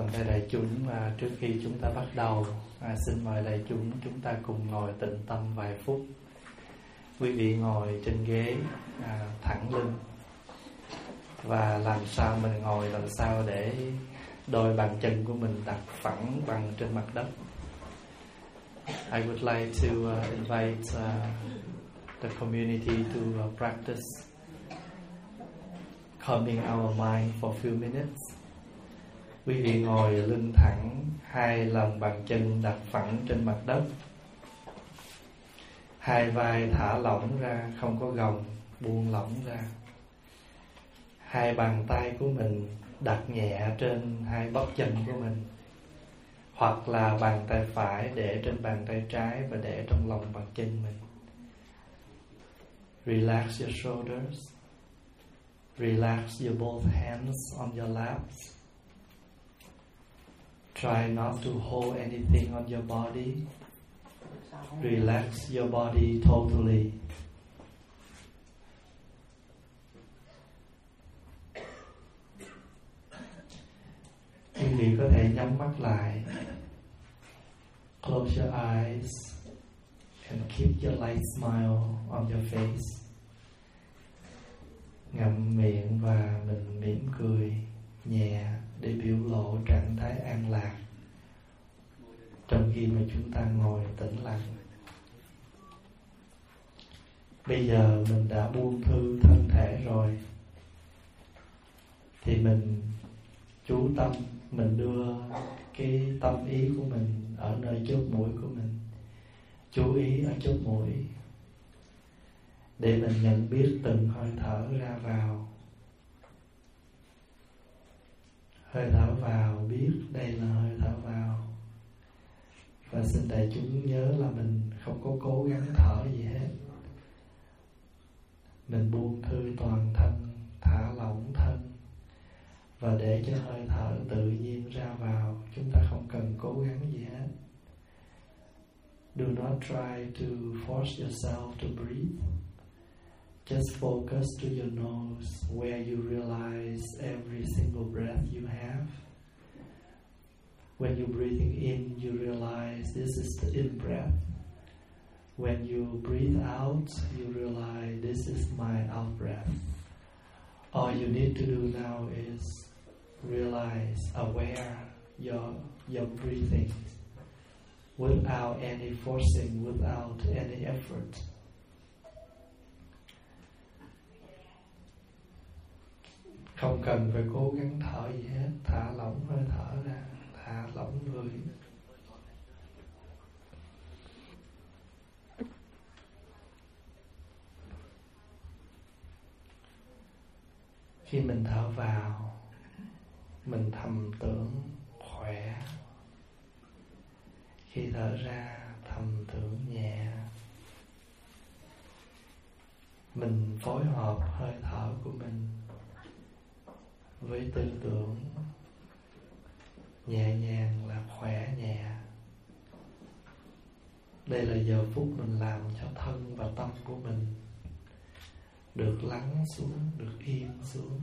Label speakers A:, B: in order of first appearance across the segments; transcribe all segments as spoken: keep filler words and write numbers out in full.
A: thưa đại chúng, à, trước khi chúng ta bắt đầu, à, xin mời đại chúng chúng ta cùng ngồi tĩnh tâm vài phút. Quý vị ngồi trên ghế à, thẳng lưng, và làm sao mình ngồi làm sao để đôi bàn chân của mình đặt phẳng bằng trên mặt đất. I would like to uh, invite uh, the community to uh, practice calming our mind for a few minutes. Quý vị ngồi lưng thẳng, hai lòng bàn chân đặt phẳng trên mặt đất, hai vai thả lỏng ra, không có gồng, buông lỏng ra. Hai bàn tay của mình đặt nhẹ trên hai bắp chân của mình, hoặc là bàn tay phải để trên bàn tay trái và để trong lòng bàn chân mình. Relax your shoulders. Relax your both hands on your laps. Try not to hold anything on your body. Relax your body totally. Quý vị có thể nhắm mắt lại. Close your eyes and keep your light smile on your face. Ngậm miệng và mình mỉm cười nhẹ để biểu lộ trạng thái an lạc trong khi mà chúng ta ngồi tĩnh lặng. Bây giờ mình đã buông thư thân thể rồi, thì mình chú tâm, mình đưa cái tâm ý của mình ở nơi chóp mũi của mình. Chú ý ở chóp mũi để mình nhận biết từng hơi thở ra vào. Hơi thở vào, biết đây là hơi thở vào. Và xin đại chúng nhớ là mình không có cố gắng thở gì hết. Mình buông thư toàn thân, thả lỏng thân, và để cho hơi thở tự nhiên ra vào. Chúng ta không cần cố gắng gì hết. Do not try to force yourself to breathe. Just focus to your nose, where you realize every single breath you have. When you're breathing in, you realize this is the in breath. When you breathe out, you realize this is my out breath. All you need to do now is realize, aware your your breathing without any forcing, without any effort. Không cần phải cố gắng thở gì hết, thả lỏng hơi thở ra, thả lỏng người. Khi mình thở vào, mình thầm tưởng khỏe. Khi thở ra, thầm tưởng nhẹ. Mình phối hợp hơi thở của mình với tư tưởng nhẹ nhàng là khỏe nhẹ. Đây là giờ phút mình làm cho thân và tâm của mình được lắng xuống, được yên xuống.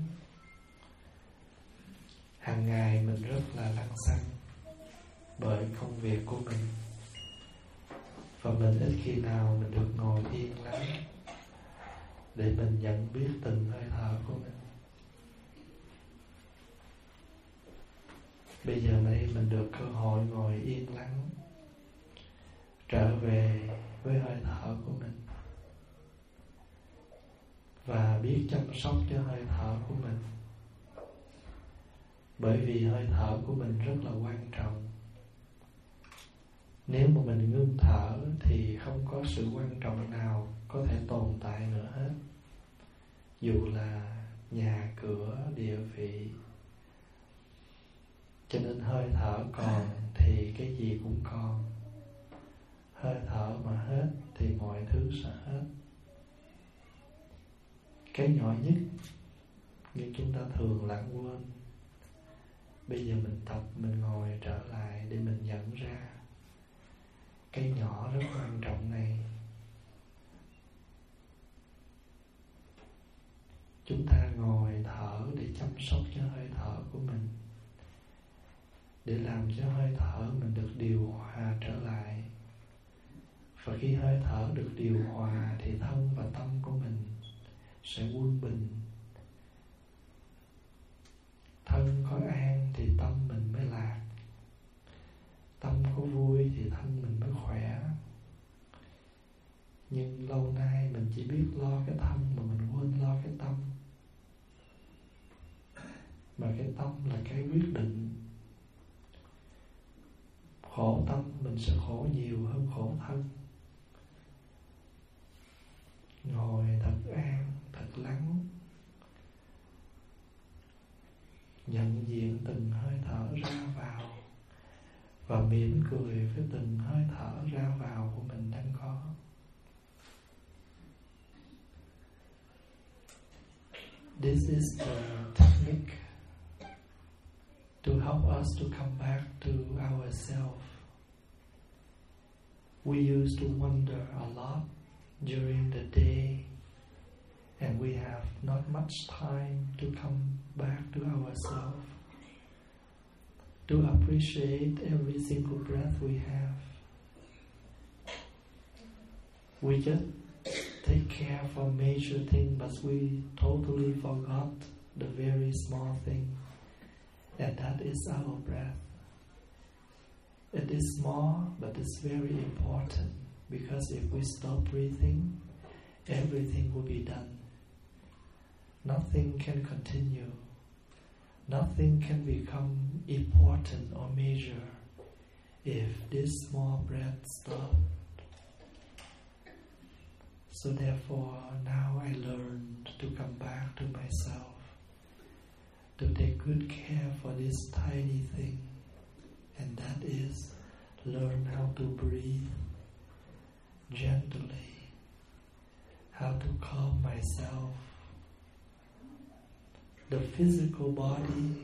A: Hàng ngày mình rất là lăng xăng bởi công việc của mình, và mình ít khi nào mình được ngồi yên lắng để mình nhận biết từng hơi thở của mình. Bây giờ đây mình được cơ hội ngồi yên lắng, trở về với hơi thở của mình, và biết chăm sóc cho hơi thở của mình. Bởi vì hơi thở của mình rất là quan trọng. Nếu mà mình ngưng thở thì không có sự quan trọng nào có thể tồn tại nữa hết. Dù là nhà cửa, địa vị. Cho nên hơi thở còn thì cái gì cũng còn. Hơi thở mà hết thì mọi thứ sẽ hết. Cái nhỏ nhất nhưng chúng ta thường lãng quên. Bây giờ mình tập, mình ngồi trở lại để mình nhận ra cái nhỏ rất quan trọng này. Chúng ta ngồi thở để chăm sóc cho hơi thở của mình. để làm cho hơi thở mình được điều hòa trở lại. Và khi hơi thở được điều hòa thì thân và tâm của mình sẽ quân bình. Thân có an thì tâm mình mới lạc. Tâm có vui thì thân mình mới khỏe. Nhưng lâu nay mình chỉ biết lo cái thân mà mình quên lo cái tâm. Mà cái tâm là cái quyết định. Khổ tâm mình sẽ khổ nhiều hơn khổ thân. Ngồi thật an, thật lắng, nhận diện từng hơi thở ra vào và mỉm cười với từng hơi thở ra vào của mình đang có. This is the technique to help us to come back to ourselves. We used to wonder a lot during the day, and we have not much time to come back to ourselves, to appreciate every single breath we have. We just take care for major things, but we totally forgot the very small thing, and that is our breath. It is small, but it's very important, because if we stop breathing, everything will be done. Nothing can continue. Nothing can become important or major if this small breath stops. So therefore, now I learned to come back to myself, to take good care for this tiny thing, and that is learn how to breathe gently, how to calm myself. The physical body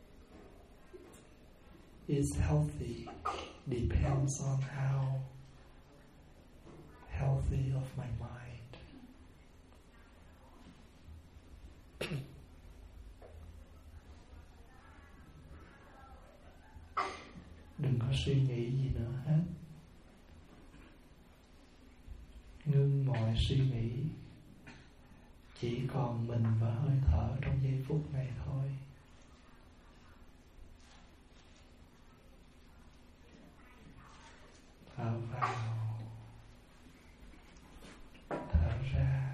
A: is healthy, depends on how healthy of my mind. Đừng có suy nghĩ gì nữa hết. Ngưng mọi suy nghĩ. Chỉ còn mình và hơi thở trong giây phút này thôi. Thở vào, thở ra.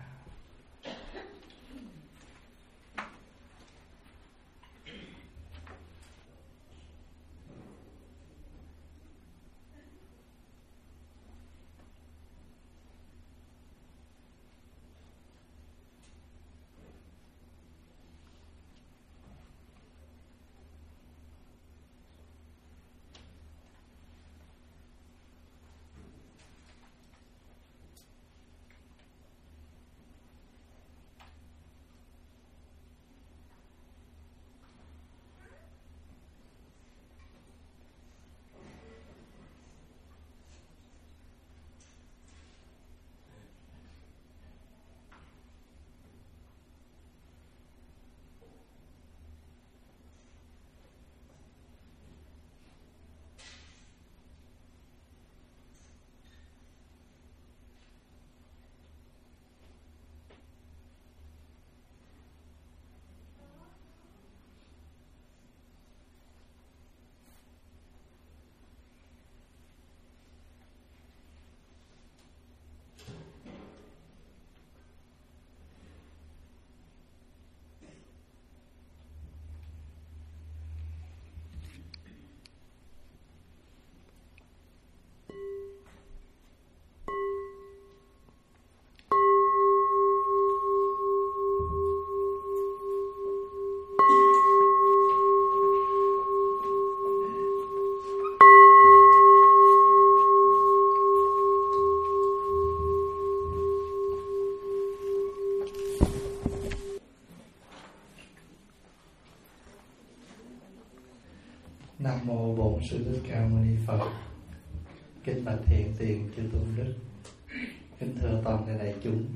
A: Nam mô Bổn Sư Thích Ca Mâu Ni Phật. Kính bạch Hiện Tiền Chư Tôn Đức. Kính thưa toàn thể đại chúng.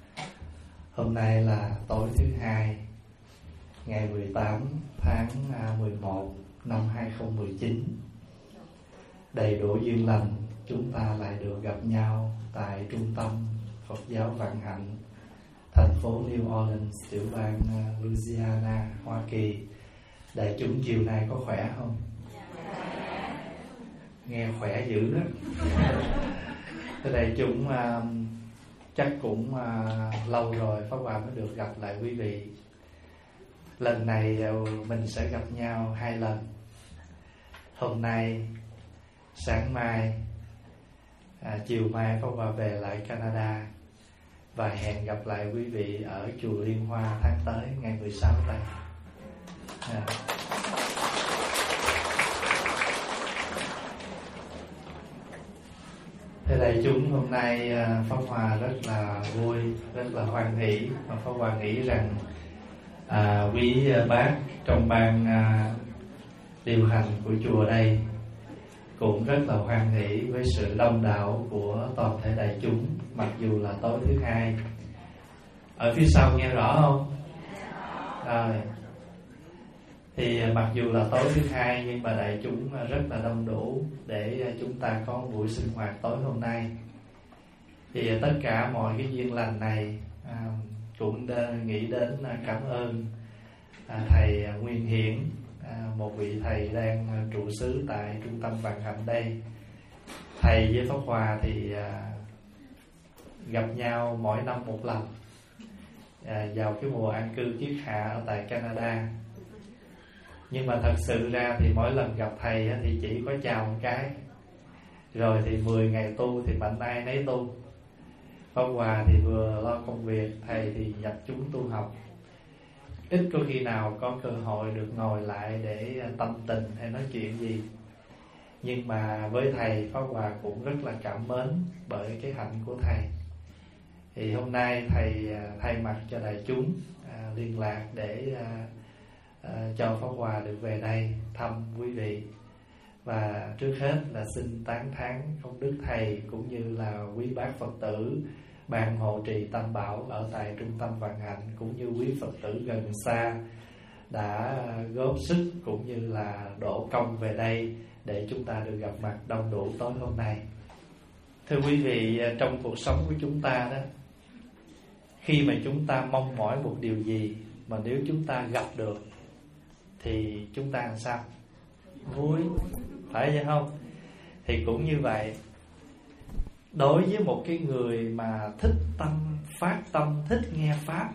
A: Hôm nay là tối thứ hai, ngày mười tám tháng mười một năm hai không một chín, đầy đủ duyên lành, chúng ta lại được gặp nhau tại trung tâm Phật giáo Vạn Hạnh, thành phố New Orleans, tiểu bang Louisiana, Hoa Kỳ. Đại chúng chiều nay có khỏe không? Nghe khỏe dữ đó. Đại chúng uh, chắc cũng uh, lâu rồi Pháp Hòa mới được gặp lại quý vị. Lần này uh, mình sẽ gặp nhau hai lần. Hôm nay, sáng mai, à, chiều mai Pháp Hòa về lại Canada. Và hẹn gặp lại quý vị ở chùa Liên Hoa tháng tới, ngày mười sáu đây. À. Thế đại chúng, hôm nay Pháp Hòa rất là vui, rất là hoan hỷ. Và Pháp Hòa nghĩ rằng à, quý bác trong ban à, điều hành của chùa đây cũng rất là hoan hỷ với sự đông đảo của toàn thể đại chúng, mặc dù là tối thứ hai. Ở phía sau nghe rõ không? Rồi. Thì mặc dù là tối thứ hai nhưng mà đại chúng rất là đông đủ để chúng ta có buổi sinh hoạt tối hôm nay. Thì tất cả mọi cái duyên lành này à, cũng nghĩ đến cảm ơn à, thầy Nguyên Hiển, à, một vị thầy đang trụ xứ tại trung tâm Vạn Hạnh đây. Thầy với Pháp Hòa thì à, gặp nhau mỗi năm một lần à, vào cái mùa an cư kiết hạ ở tại Canada. Nhưng mà thật sự ra thì mỗi lần gặp thầy thì chỉ có chào một cái, rồi thì mười ngày tu thì mạnh ai nấy tu. Pháp Hòa thì vừa lo công việc, thầy thì nhập chúng tu học. Ít có khi nào có cơ hội được ngồi lại để tâm tình hay nói chuyện gì. Nhưng mà với thầy, Pháp Hòa cũng rất là cảm mến bởi cái hạnh của thầy. Thì hôm nay thầy thay mặt cho đại chúng à, liên lạc để à, à, cho Pháp Hòa được về đây thăm quý vị. Và trước hết là xin tán thán công đức thầy cũng như là quý bác Phật tử ban hộ trì Tam Bảo ở tại trung tâm Vạn Hạnh, cũng như quý Phật tử gần xa đã góp sức cũng như là đổ công về đây để chúng ta được gặp mặt đông đủ tối hôm nay. Thưa quý vị, trong cuộc sống của chúng ta đó, khi mà chúng ta mong mỏi một điều gì mà nếu chúng ta gặp được thì chúng ta làm sao? Vui, phải vậy không? Thì cũng như vậy, đối với một cái người mà thích tâm, phát tâm, thích nghe Pháp,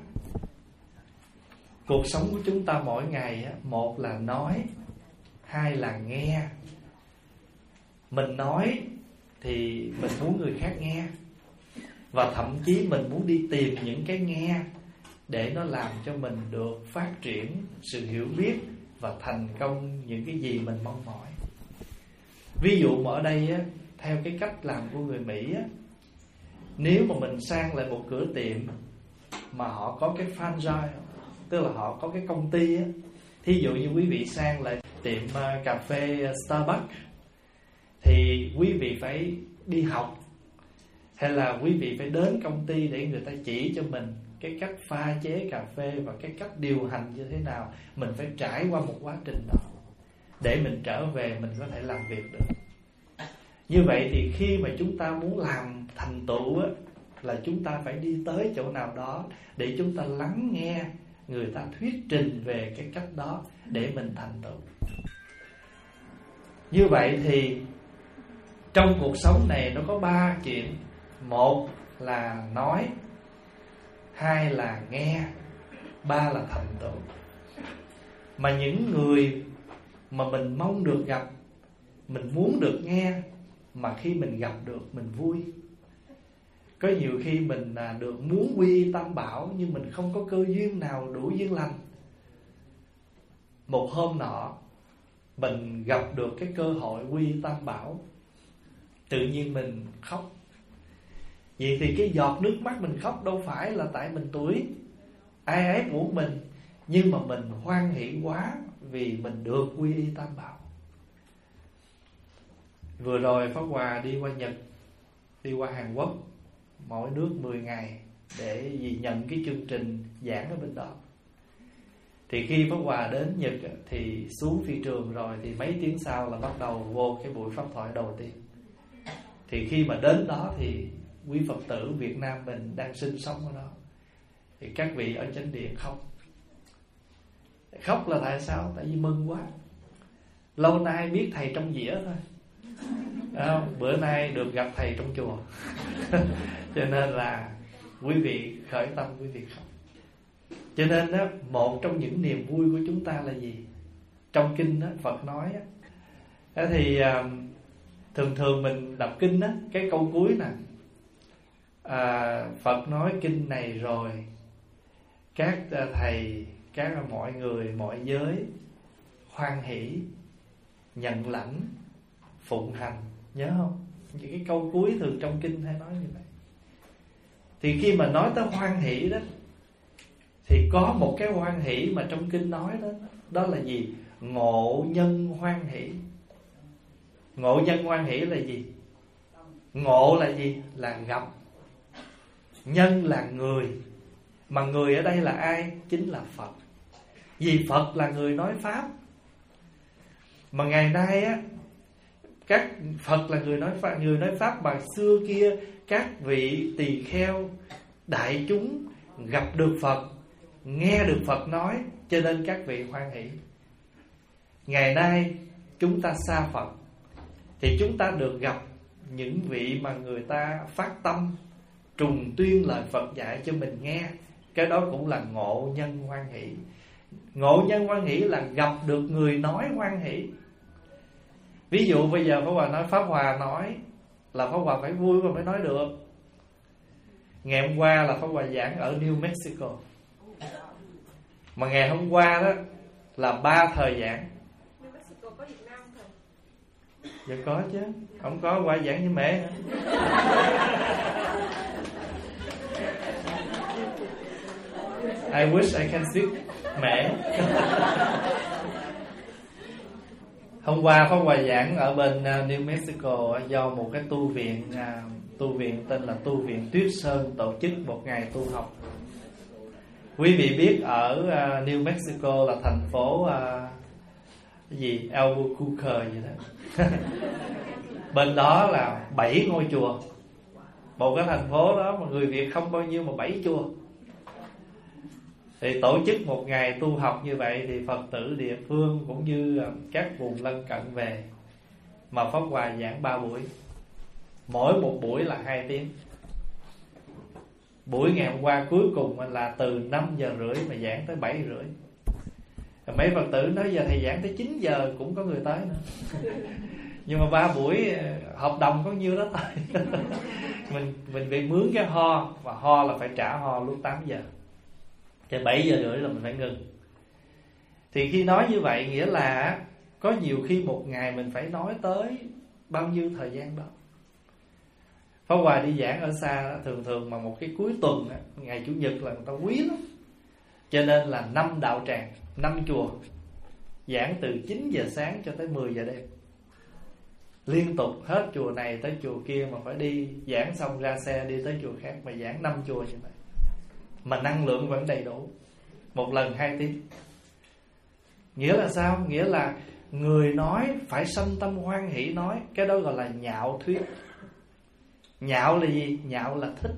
A: cuộc sống của chúng ta mỗi ngày, một là nói, hai là nghe. Mình nói thì mình muốn người khác nghe, và thậm chí mình muốn đi tìm những cái nghe để nó làm cho mình được phát triển sự hiểu biết và thành công những cái gì mình mong mỏi. Ví dụ ở đây á, theo cái cách làm của người Mỹ á, nếu mà mình sang lại một cửa tiệm mà họ có cái franchise, tức là họ có cái công ty á, thí dụ như quý vị sang lại tiệm uh, cà phê uh, Starbucks, thì quý vị phải đi học, hay là quý vị phải đến công ty để người ta chỉ cho mình cái cách pha chế cà phê và cái cách điều hành như thế nào. Mình phải trải qua một quá trình đó để mình trở về mình có thể làm việc được. Như vậy thì khi mà chúng ta muốn làm thành tựu á, là chúng ta phải đi tới chỗ nào đó để chúng ta lắng nghe người ta thuyết trình về cái cách đó để mình thành tựu. Như vậy thì trong cuộc sống này nó có ba chuyện. Một là nói, hai là nghe, ba là thành tựu. Mà những người mà mình mong được gặp, mình muốn được nghe, mà khi mình gặp được mình vui. Có nhiều khi mình được muốn quy Tam Bảo nhưng mình không có cơ duyên nào đủ duyên lành. Một hôm nọ mình gặp được cái cơ hội quy Tam Bảo, tự nhiên mình khóc. Vậy thì cái giọt nước mắt mình khóc đâu phải là tại mình tuổi ai ấy của mình, nhưng mà mình hoan hỷ quá vì mình được quy y Tam Bảo. Vừa rồi Pháp Hòa đi qua Nhật, đi qua Hàn Quốc, mỗi nước mười ngày để vì nhận cái chương trình giảng ở bên đó. Thì khi Pháp Hòa đến Nhật thì xuống phi trường rồi, thì mấy tiếng sau là bắt đầu vô cái buổi pháp thoại đầu tiên. Thì khi mà đến đó thì quý Phật tử Việt Nam mình đang sinh sống ở đó, thì các vị ở chánh điện khóc. Khóc là tại sao? Tại vì mừng quá. Lâu nay biết thầy trong dĩa thôi, à, bữa nay được gặp thầy trong chùa. Cho nên là quý vị khởi tâm, quý vị khóc. Cho nên đó, một trong những niềm vui của chúng ta là gì? Trong kinh đó, Phật nói đó, thì à, thường thường mình đọc kinh đó, cái câu cuối nè, à, Phật nói kinh này rồi, các thầy, các mọi người, mọi giới hoan hỷ, nhận lãnh, phụng hành. Nhớ không? Những cái câu cuối thường trong kinh hay nói như vậy. Thì khi mà nói tới hoan hỷ đó, thì có một cái hoan hỷ mà trong kinh nói đó, đó là gì? Ngộ nhân hoan hỷ. Ngộ nhân hoan hỷ là gì? Ngộ là gì? Là gặp. Nhân là người. Mà người ở đây là ai? Chính là Phật. Vì Phật là người nói Pháp. Mà ngày nay á, các Phật là người nói Pháp, người nói Pháp mà xưa kia các vị tỳ kheo, đại chúng gặp được Phật, nghe được Phật nói, cho nên các vị hoan hỷ. Ngày nay chúng ta xa Phật, thì chúng ta được gặp những vị mà người ta phát tâm trùng tuyên lời Phật dạy cho mình nghe. Cái đó cũng là ngộ nhân hoan hỷ. Ngộ nhân hoan hỷ là gặp được người nói hoan hỷ. Ví dụ bây giờ Pháp Hòa nói, Pháp Hòa nói là Pháp Hòa phải vui và phải nói được. Ngày hôm qua là Pháp Hòa giảng ở New Mexico, mà ngày hôm qua đó là ba thời giảng.
B: New Mexico có Việt Nam thôi.
A: Dạ có chứ. Không có qua giảng với mẹ hả? I wish I can speak mẹ. Hôm qua Pháp Hòa giảng ở bên New Mexico do một cái tu viện, tu viện tên là tu viện Tuyết Sơn tổ chức một ngày tu học. Quý vị biết ở New Mexico là thành phố cái gì Albuquerque gì đó. Bên đó là bảy ngôi chùa. Một cái thành phố đó mà người Việt không bao nhiêu mà bảy chùa. Thì tổ chức một ngày tu học như vậy, thì Phật tử địa phương cũng như các vùng lân cận về, mà Pháp Hòa giảng ba buổi. Mỗi một buổi là hai tiếng. Buổi ngày hôm qua cuối cùng là từ năm giờ rưỡi mà giảng tới bảy rưỡi. Mấy Phật tử nói giờ thầy giảng tới chín giờ cũng có người tới nữa. Nhưng mà ba buổi hợp đồng có nhiêu đó thôi. Mình mình bị mướn cái ho, và ho là phải trả ho lúc tám giờ. Thì bảy giờ rưỡi là mình phải ngừng. Thì khi nói như vậy nghĩa là có nhiều khi một ngày mình phải nói tới bao nhiêu thời gian đó. Pháp Hòa đi giảng ở xa thường thường mà một cái cuối tuần, ngày Chủ nhật là người ta quý lắm. Cho nên là năm đạo tràng, năm chùa, giảng từ chín giờ sáng cho tới mười giờ đêm. Liên tục hết chùa này tới chùa kia, mà phải đi giảng xong ra xe đi tới chùa khác, mà giảng năm chùa như vậy. Mà năng lượng vẫn đầy đủ. Một lần hai tiếng. Nghĩa là sao? Nghĩa là người nói phải sanh tâm hoan hỷ nói. Cái đó gọi là nhạo thuyết. Nhạo là gì? Nhạo là thích.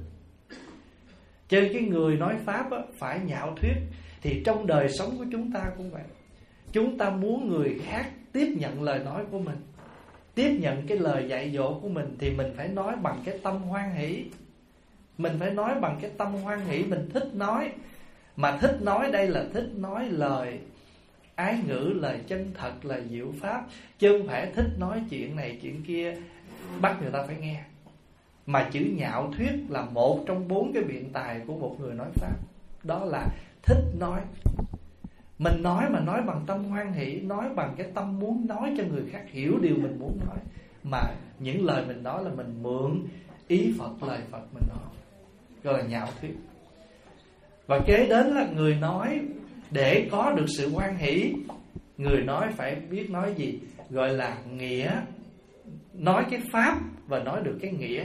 A: Cho nên cái người nói Pháp á, phải nhạo thuyết. Thì trong đời sống của chúng ta cũng vậy. Chúng ta muốn người khác tiếp nhận lời nói của mình, tiếp nhận cái lời dạy dỗ của mình, thì mình phải nói bằng cái tâm hoan hỷ. Mình phải nói bằng cái tâm hoan hỷ. Mình thích nói. Mà thích nói đây là thích nói lời ái ngữ, lời chân thật, lời diệu pháp, chứ không phải thích nói chuyện này chuyện kia bắt người ta phải nghe. Mà chữ nhạo thuyết là một trong bốn cái biện tài của một người nói Pháp. Đó là thích nói. Mình nói mà nói bằng tâm hoan hỷ, nói bằng cái tâm muốn nói cho người khác hiểu điều mình muốn nói. Mà những lời mình nói là mình mượn ý Phật, lời Phật mình nói, gọi là nhạo thuyết. Và kế đến là người nói để có được sự hoan hỷ, người nói phải biết nói gì? Gọi là nghĩa. Nói cái pháp và nói được cái nghĩa.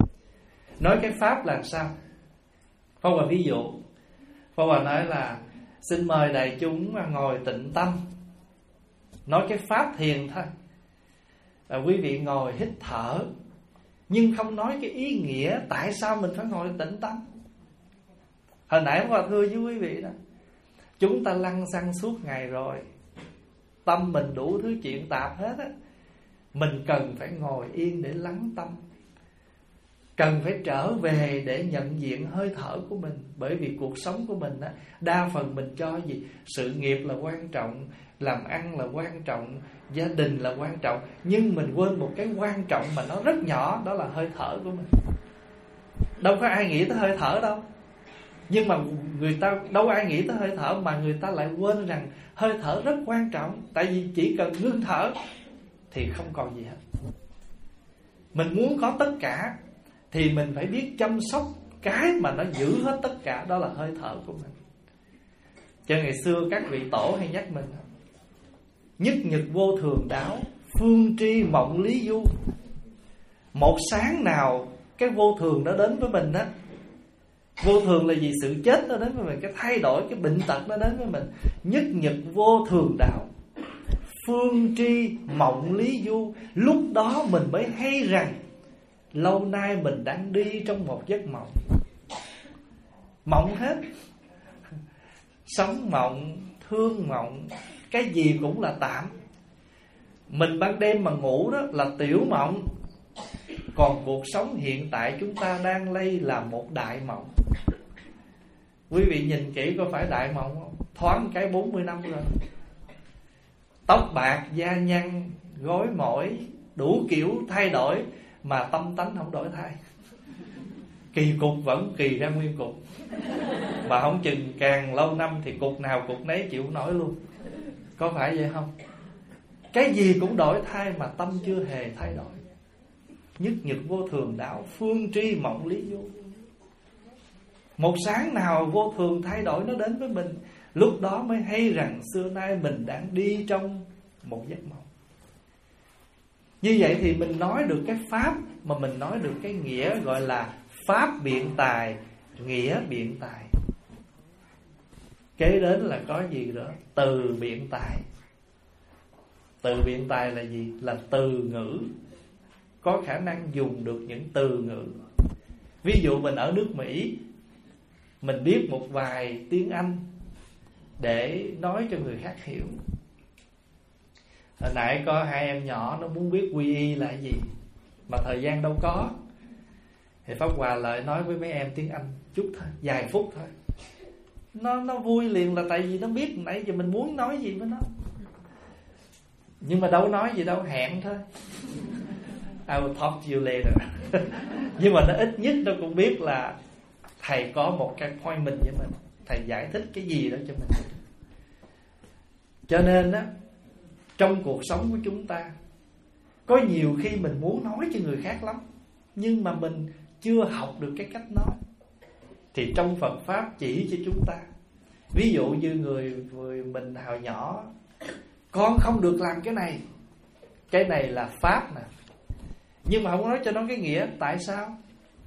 A: Nói cái pháp là sao? Pháp Hòa ví dụ. Pháp Hòa nói là Xin mời đại chúng ngồi tịnh tâm, nói cái pháp thiền thôi. À, quý vị ngồi hít thở, nhưng không nói cái ý nghĩa tại sao mình phải ngồi tĩnh tâm. Hồi nãy Hòa thưa với quý vị đó, chúng ta lăn xăng suốt ngày rồi, tâm mình đủ thứ chuyện tạp hết á. Mình cần phải ngồi yên để lắng tâm, cần phải trở về để nhận diện hơi thở của mình. Bởi vì cuộc sống của mình á, đa phần mình cho gì? Sự nghiệp là quan trọng, làm ăn là quan trọng, gia đình là quan trọng. Nhưng mình quên một cái quan trọng mà nó rất nhỏ, đó là hơi thở của mình. Đâu có ai nghĩ tới hơi thở đâu. Nhưng mà người ta đâu ai nghĩ tới hơi thở, mà người ta lại quên rằng hơi thở rất quan trọng. Tại vì chỉ cần ngưng thở thì không còn gì hết. Mình muốn có tất cả thì mình phải biết chăm sóc cái mà nó giữ hết tất cả, đó là hơi thở của mình. Cho ngày xưa các vị tổ hay nhắc mình: nhất nhật vô thường đáo, phương tri mộng lý du. Một sáng nào cái vô thường nó đến với mình á, vô thường là gì? Sự chết nó đến với mình, cái thay đổi, cái bệnh tật nó đến với mình. Nhất nhật vô thường đạo, phương tri mộng lý du. Lúc đó mình mới hay rằng lâu nay mình đang đi trong một giấc mộng. Mộng hết, sống mộng, thương mộng, cái gì cũng là tạm. Mình ban đêm mà ngủ đó là tiểu mộng, còn cuộc sống hiện tại chúng ta đang lây là một đại mộng. Quý vị nhìn kỹ có phải đại mộng không? Thoáng cái bốn mươi năm rồi, tóc bạc, da nhăn, gối mỏi, đủ kiểu thay đổi, mà tâm tánh không đổi thay. Kỳ cục vẫn kỳ ra nguyên cục, mà không chừng càng lâu năm thì cục nào cục nấy chịu nổi luôn. Có phải vậy không? Cái gì cũng đổi thay mà tâm chưa hề thay đổi. Nhất nhật vô thường đạo, phương tri mộng lý du. Một sáng nào vô thường thay đổi nó đến với mình, lúc đó mới hay rằng xưa nay mình đang đi trong một giấc mộng. Như vậy thì mình nói được cái pháp, mà mình nói được cái nghĩa, gọi là pháp biện tài, nghĩa biện tài. Kế đến là có gì nữa? Từ biện tài. Từ biện tài là gì? Là từ ngữ, có khả năng dùng được những từ ngữ. Ví dụ mình ở nước Mỹ, mình biết một vài tiếng Anh để nói cho người khác hiểu. Hồi nãy có hai em nhỏ nó muốn biết quy y là gì, mà thời gian đâu có, thì Pháp Hòa lại nói với mấy em tiếng Anh chút thôi, vài phút thôi. Nó nó vui liền, là tại vì nó biết nãy giờ mình muốn nói gì với nó. Nhưng mà đâu nói gì đâu, hẹn thôi. I will talk to you later. Nhưng mà nó ít nhất nó cũng biết là thầy có một cái appointment với mình, thầy giải thích cái gì đó cho mình. Cho nên á, trong cuộc sống của chúng ta có nhiều khi mình muốn nói cho người khác lắm, nhưng mà mình chưa học được cái cách nói. Thì trong Phật Pháp chỉ cho chúng ta. Ví dụ như người, người mình hồi nhỏ, con không được làm cái này, cái này là Pháp nè, nhưng mà không nói cho nó cái nghĩa. Tại sao?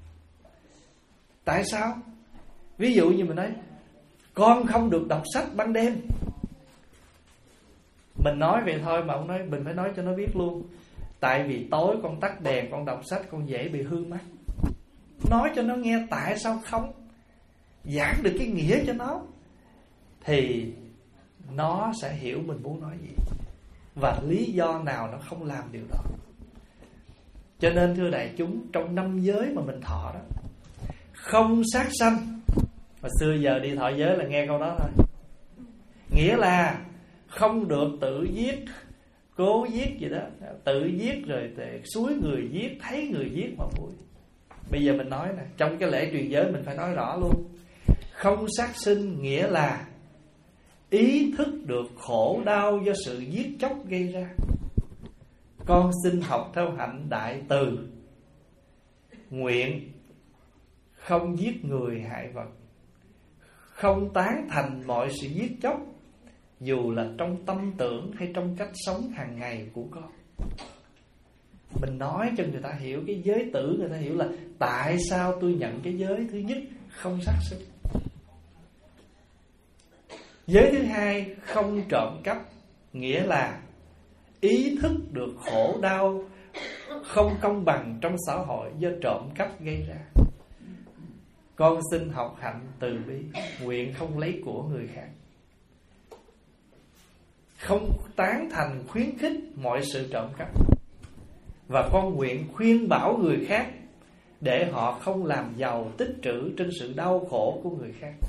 A: Tại sao? Ví dụ như mình nói con không được đọc sách ban đêm, mình nói vậy thôi mà không nói, mình phải nói cho nó biết luôn. Tại vì tối con tắt đèn, con đọc sách, con dễ bị hư mắt. Nói cho nó nghe tại sao không, giảng được cái nghĩa cho nó, thì nó sẽ hiểu mình muốn nói gì và lý do nào nó không làm điều đó. Cho nên thưa đại chúng, trong năm giới mà mình thọ đó, không sát sanh. Mà xưa giờ đi thọ giới là nghe câu đó thôi. Nghĩa là không được tự giết, cố giết gì đó, tự giết rồi suối người giết, thấy người giết mà vui. Bây giờ mình nói nè, trong cái lễ truyền giới mình phải nói rõ luôn. Không sát sinh nghĩa là ý thức được khổ đau do sự giết chóc gây ra. Con xin học theo hạnh đại từ, nguyện không giết người hại vật, không tán thành mọi sự giết chóc, dù là trong tâm tưởng hay trong cách sống hàng ngày của con. Mình nói cho người ta hiểu cái giới tử, người ta hiểu là tại sao tôi nhận cái giới thứ nhất, không sát sinh. Giới thứ hai, không trộm cắp, nghĩa là ý thức được khổ đau không công bằng trong xã hội do trộm cắp gây ra. Con xin học hạnh từ bi, nguyện không lấy của người khác, không tán thành khuyến khích mọi sự trộm cắp, và con nguyện khuyên bảo người khác để họ không làm giàu tích trữ trên sự đau khổ của người khác.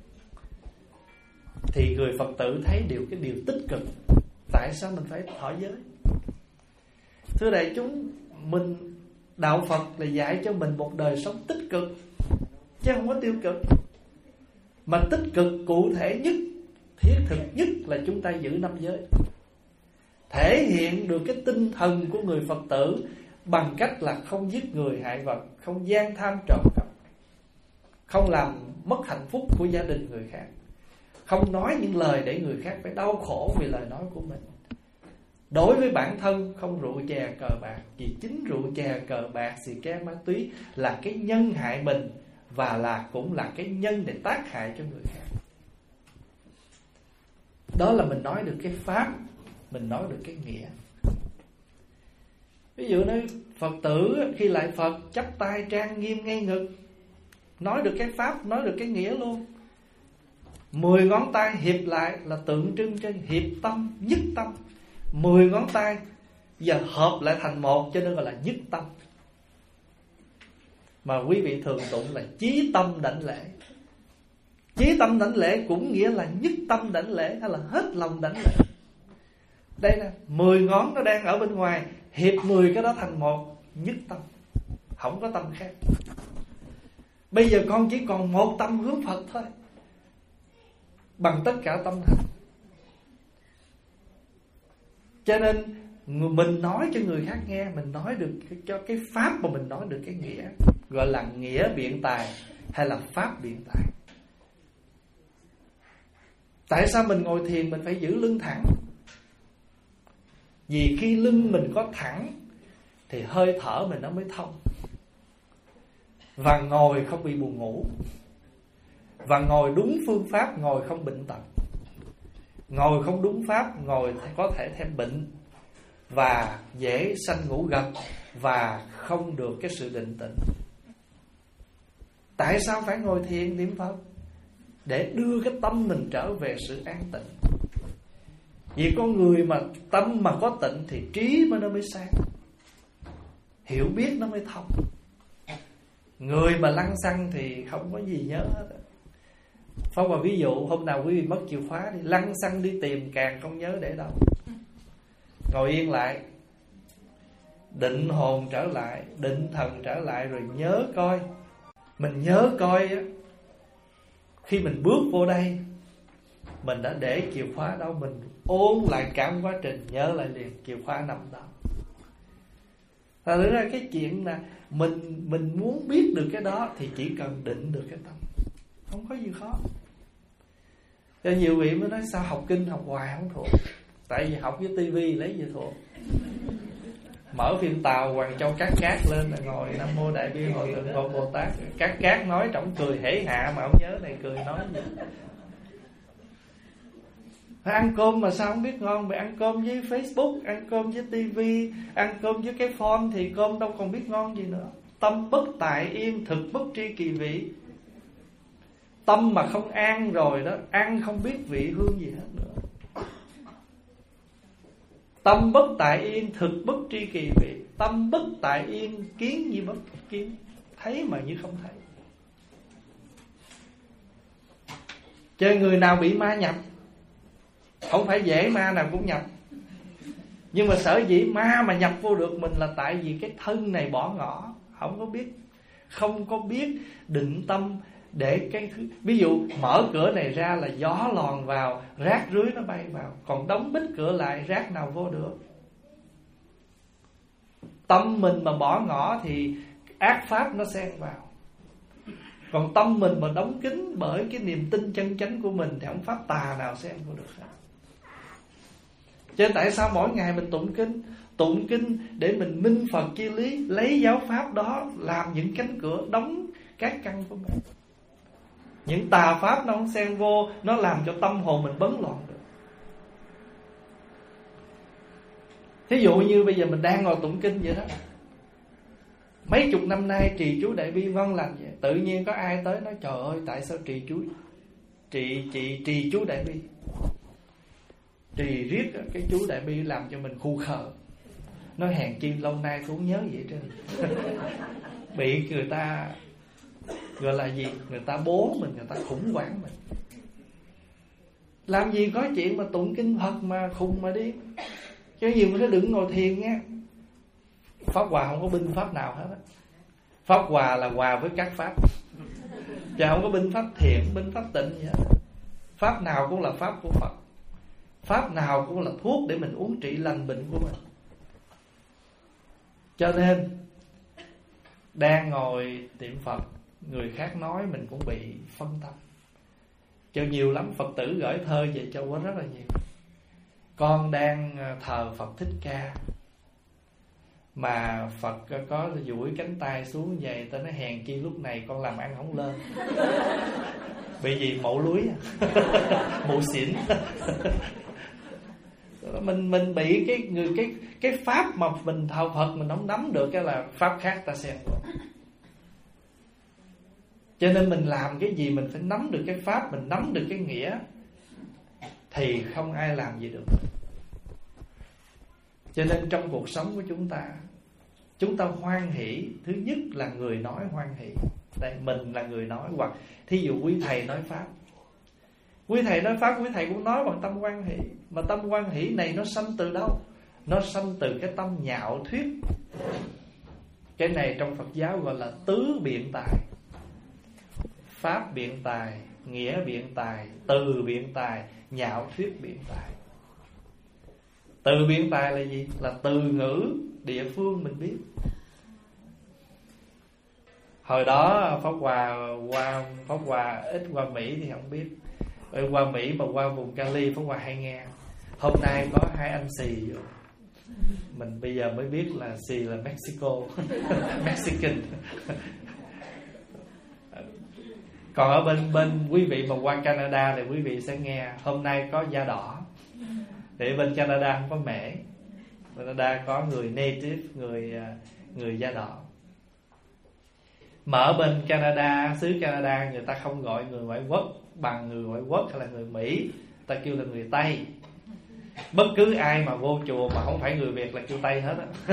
A: Thì người Phật tử thấy điều cái điều tích cực. Tại sao mình phải thọ giới? Thưa đại chúng, mình đạo Phật là dạy cho mình một đời sống tích cực, chứ không có tiêu cực. Mà tích cực cụ thể nhất, thiết thực nhất là chúng ta giữ năm giới, thể hiện được cái tinh thần của người Phật tử bằng cách là không giết người hại vật, không gian tham trộm cắp, không làm mất hạnh phúc của gia đình người khác, không nói những lời để người khác phải đau khổ vì lời nói của mình. Đối với bản thân không rượu chè cờ bạc, vì chính rượu chè cờ bạc xì ke ma túy là cái nhân hại mình, và là cũng là cái nhân để tác hại cho người khác. Đó là mình nói được cái pháp, mình nói được cái nghĩa. Ví dụ nói Phật tử khi lại Phật chắp tay trang nghiêm ngay ngực, nói được cái pháp, nói được cái nghĩa luôn. Mười ngón tay hiệp lại là tượng trưng cho hiệp tâm, nhất tâm. Mười ngón tay giờ hợp lại thành một, cho nên gọi là nhất tâm. Mà quý vị thường tụng là chí tâm đảnh lễ. Chí tâm đảnh lễ cũng nghĩa là nhất tâm đảnh lễ, hay là hết lòng đảnh lễ. Đây là mười ngón nó đang ở bên ngoài, hiệp mười cái đó thành một, nhất tâm, không có tâm khác. Bây giờ con chỉ còn một tâm hướng Phật thôi, bằng tất cả tâm thành. Cho nên mình nói cho người khác nghe, mình nói được cho cái pháp mà mình nói được cái nghĩa, gọi là nghĩa biện tài hay là pháp biện tài. Tại sao mình ngồi thiền mình phải giữ lưng thẳng? Vì khi lưng mình có thẳng thì hơi thở mình nó mới thông, và ngồi không bị buồn ngủ, và ngồi đúng phương pháp, ngồi không bệnh tật. Ngồi không đúng pháp, ngồi có thể thêm bệnh, và dễ sanh ngủ gật, và không được cái sự định tĩnh. Tại sao phải ngồi thiền niệm Phật? Để đưa cái tâm mình trở về sự an tịnh. Vì con người mà tâm mà có tịnh thì trí mà nó mới sáng, hiểu biết nó mới thông. Người mà lăng xăng thì không có gì nhớ hết. Phong vào ví dụ, hôm nào quý vị mất chìa khóa thì lăng xăng đi tìm càng không nhớ để đâu. Ngồi yên lại, định hồn trở lại, định thần trở lại, rồi nhớ coi. Mình nhớ coi á, khi mình bước vô đây mình đã để chìa khóa đâu, mình ôn lại cả quá trình, nhớ lại liền chìa khóa nằm đâu. Thật ra cái chuyện là mình mình muốn biết được cái đó thì chỉ cần định được cái tâm, không có gì khó. Cho nhiều vị mới nói sao học kinh học hoài không thuộc. Tại vì học với tivi lấy gì thuộc. Mở phim Tàu Hoàng Châu Cát Cát lên là ngồi Nam Mô Đại Bi Hội Thượng Tôn Bồ Tát, Cát Cát nói trọng cười hễ hạ mà không nhớ này cười nói gì. Ăn cơm mà sao không biết ngon? Mày ăn cơm với Facebook, ăn cơm với tivi, ăn cơm với cái phone thì cơm đâu còn biết ngon gì nữa. Tâm bất tại yên, thực bất tri kỳ vị. Tâm mà không an rồi đó, ăn không biết vị hương gì hết nữa. Tâm bất tại yên, thực bất tri kỳ vị. Tâm bất tại yên, kiến như bất kiến. Thấy mà như không thấy. Chơi người nào bị ma nhập, không phải dễ ma nào cũng nhập. Nhưng mà sở dĩ ma mà nhập vô được mình là tại vì cái thân này bỏ ngỏ, không có biết, không có biết định tâm để cái thứ. Ví dụ mở cửa này ra là gió lòn vào, rác rưới nó bay vào. Còn đóng bít cửa lại, rác nào vô được. Tâm mình mà bỏ ngỏ thì ác pháp nó xen vào. Còn tâm mình mà đóng kín bởi cái niềm tin chân chánh của mình thì không pháp tà nào xen vô được hết. Cho nên tại sao mỗi ngày mình tụng kinh? Tụng kinh để mình minh Phật chi lý, lấy giáo pháp đó làm những cánh cửa đóng các căn của mình. Những tà pháp nó không xen vô, nó làm cho tâm hồn mình bấn loạn được. Thí dụ như bây giờ mình đang ngồi tụng kinh vậy đó, mấy chục năm nay trì chú Đại Bi vâng làm vậy, tự nhiên có ai tới nói trời ơi tại sao trì chú trì trì trì chú Đại Bi, trì riết cái chú Đại Bi làm cho mình khu khờ. Nói hèn chi lâu nay xuống nhớ vậy trơn. Bị người ta gọi là gì, người ta bố mình, người ta khủng hoảng mình. Làm gì có chuyện mà tụng kinh Phật mà khùng mà đi. Chứ nhiều người nó đừng ngồi thiền nha. Pháp Hòa không có binh pháp nào hết á. Pháp Hòa là hòa với các pháp, chứ không có binh pháp thiện, binh pháp tịnh gì hết. Pháp nào cũng là pháp của Phật, pháp nào cũng là thuốc để mình uống trị lành bệnh của mình. Cho nên đang ngồi niệm Phật, người khác nói mình cũng bị phân tâm. Cho nhiều lắm Phật tử gửi thơ về cho quá rất là nhiều. Con đang thờ Phật Thích Ca, mà Phật có duỗi cánh tay xuống vậy, tao nói hèn chi lúc này con làm ăn không lên. Bị gì mộ lúi à? Mộ xỉn. Mình mình bị cái người cái cái pháp mà mình thờ Phật mình không nắm được, cái là pháp khác ta xen vào. Cho nên mình làm cái gì mình phải nắm được cái pháp, mình nắm được cái nghĩa, thì không ai làm gì được. Cho nên trong cuộc sống của chúng ta, chúng ta hoan hỷ, thứ nhất là người nói hoan hỷ. Đây, mình là người nói. Hoặc thí dụ quý thầy nói pháp, quý thầy nói pháp, quý thầy cũng nói bằng tâm hoan hỷ. Mà tâm hoan hỷ này nó sanh từ đâu? Nó sanh từ cái tâm nhạo thuyết. Cái này trong Phật giáo gọi là tứ biện tài. Pháp biện tài, nghĩa biện tài, từ biện tài, nhạo thuyết biện tài. Từ biện tài là gì? Là từ ngữ địa phương mình biết. Hồi đó Pháp Hòa qua Pháp Hòa ít qua Mỹ thì không biết. Qua Mỹ mà qua vùng Cali Pháp Hòa hay nghe. Hôm nay có hai anh xì rồi. Mình bây giờ mới biết là xì là Mexico. Mexican. Còn ở bên bên quý vị mà qua Canada thì quý vị sẽ nghe hôm nay có da đỏ. Để bên Canada không có mễ. Canada có người native, người người da đỏ. Mà ở bên Canada, xứ Canada, người ta không gọi người ngoại quốc bằng người ngoại quốc hay là người Mỹ, ta kêu là người Tây. Bất cứ ai mà vô chùa mà không phải người Việt là kêu Tây hết á.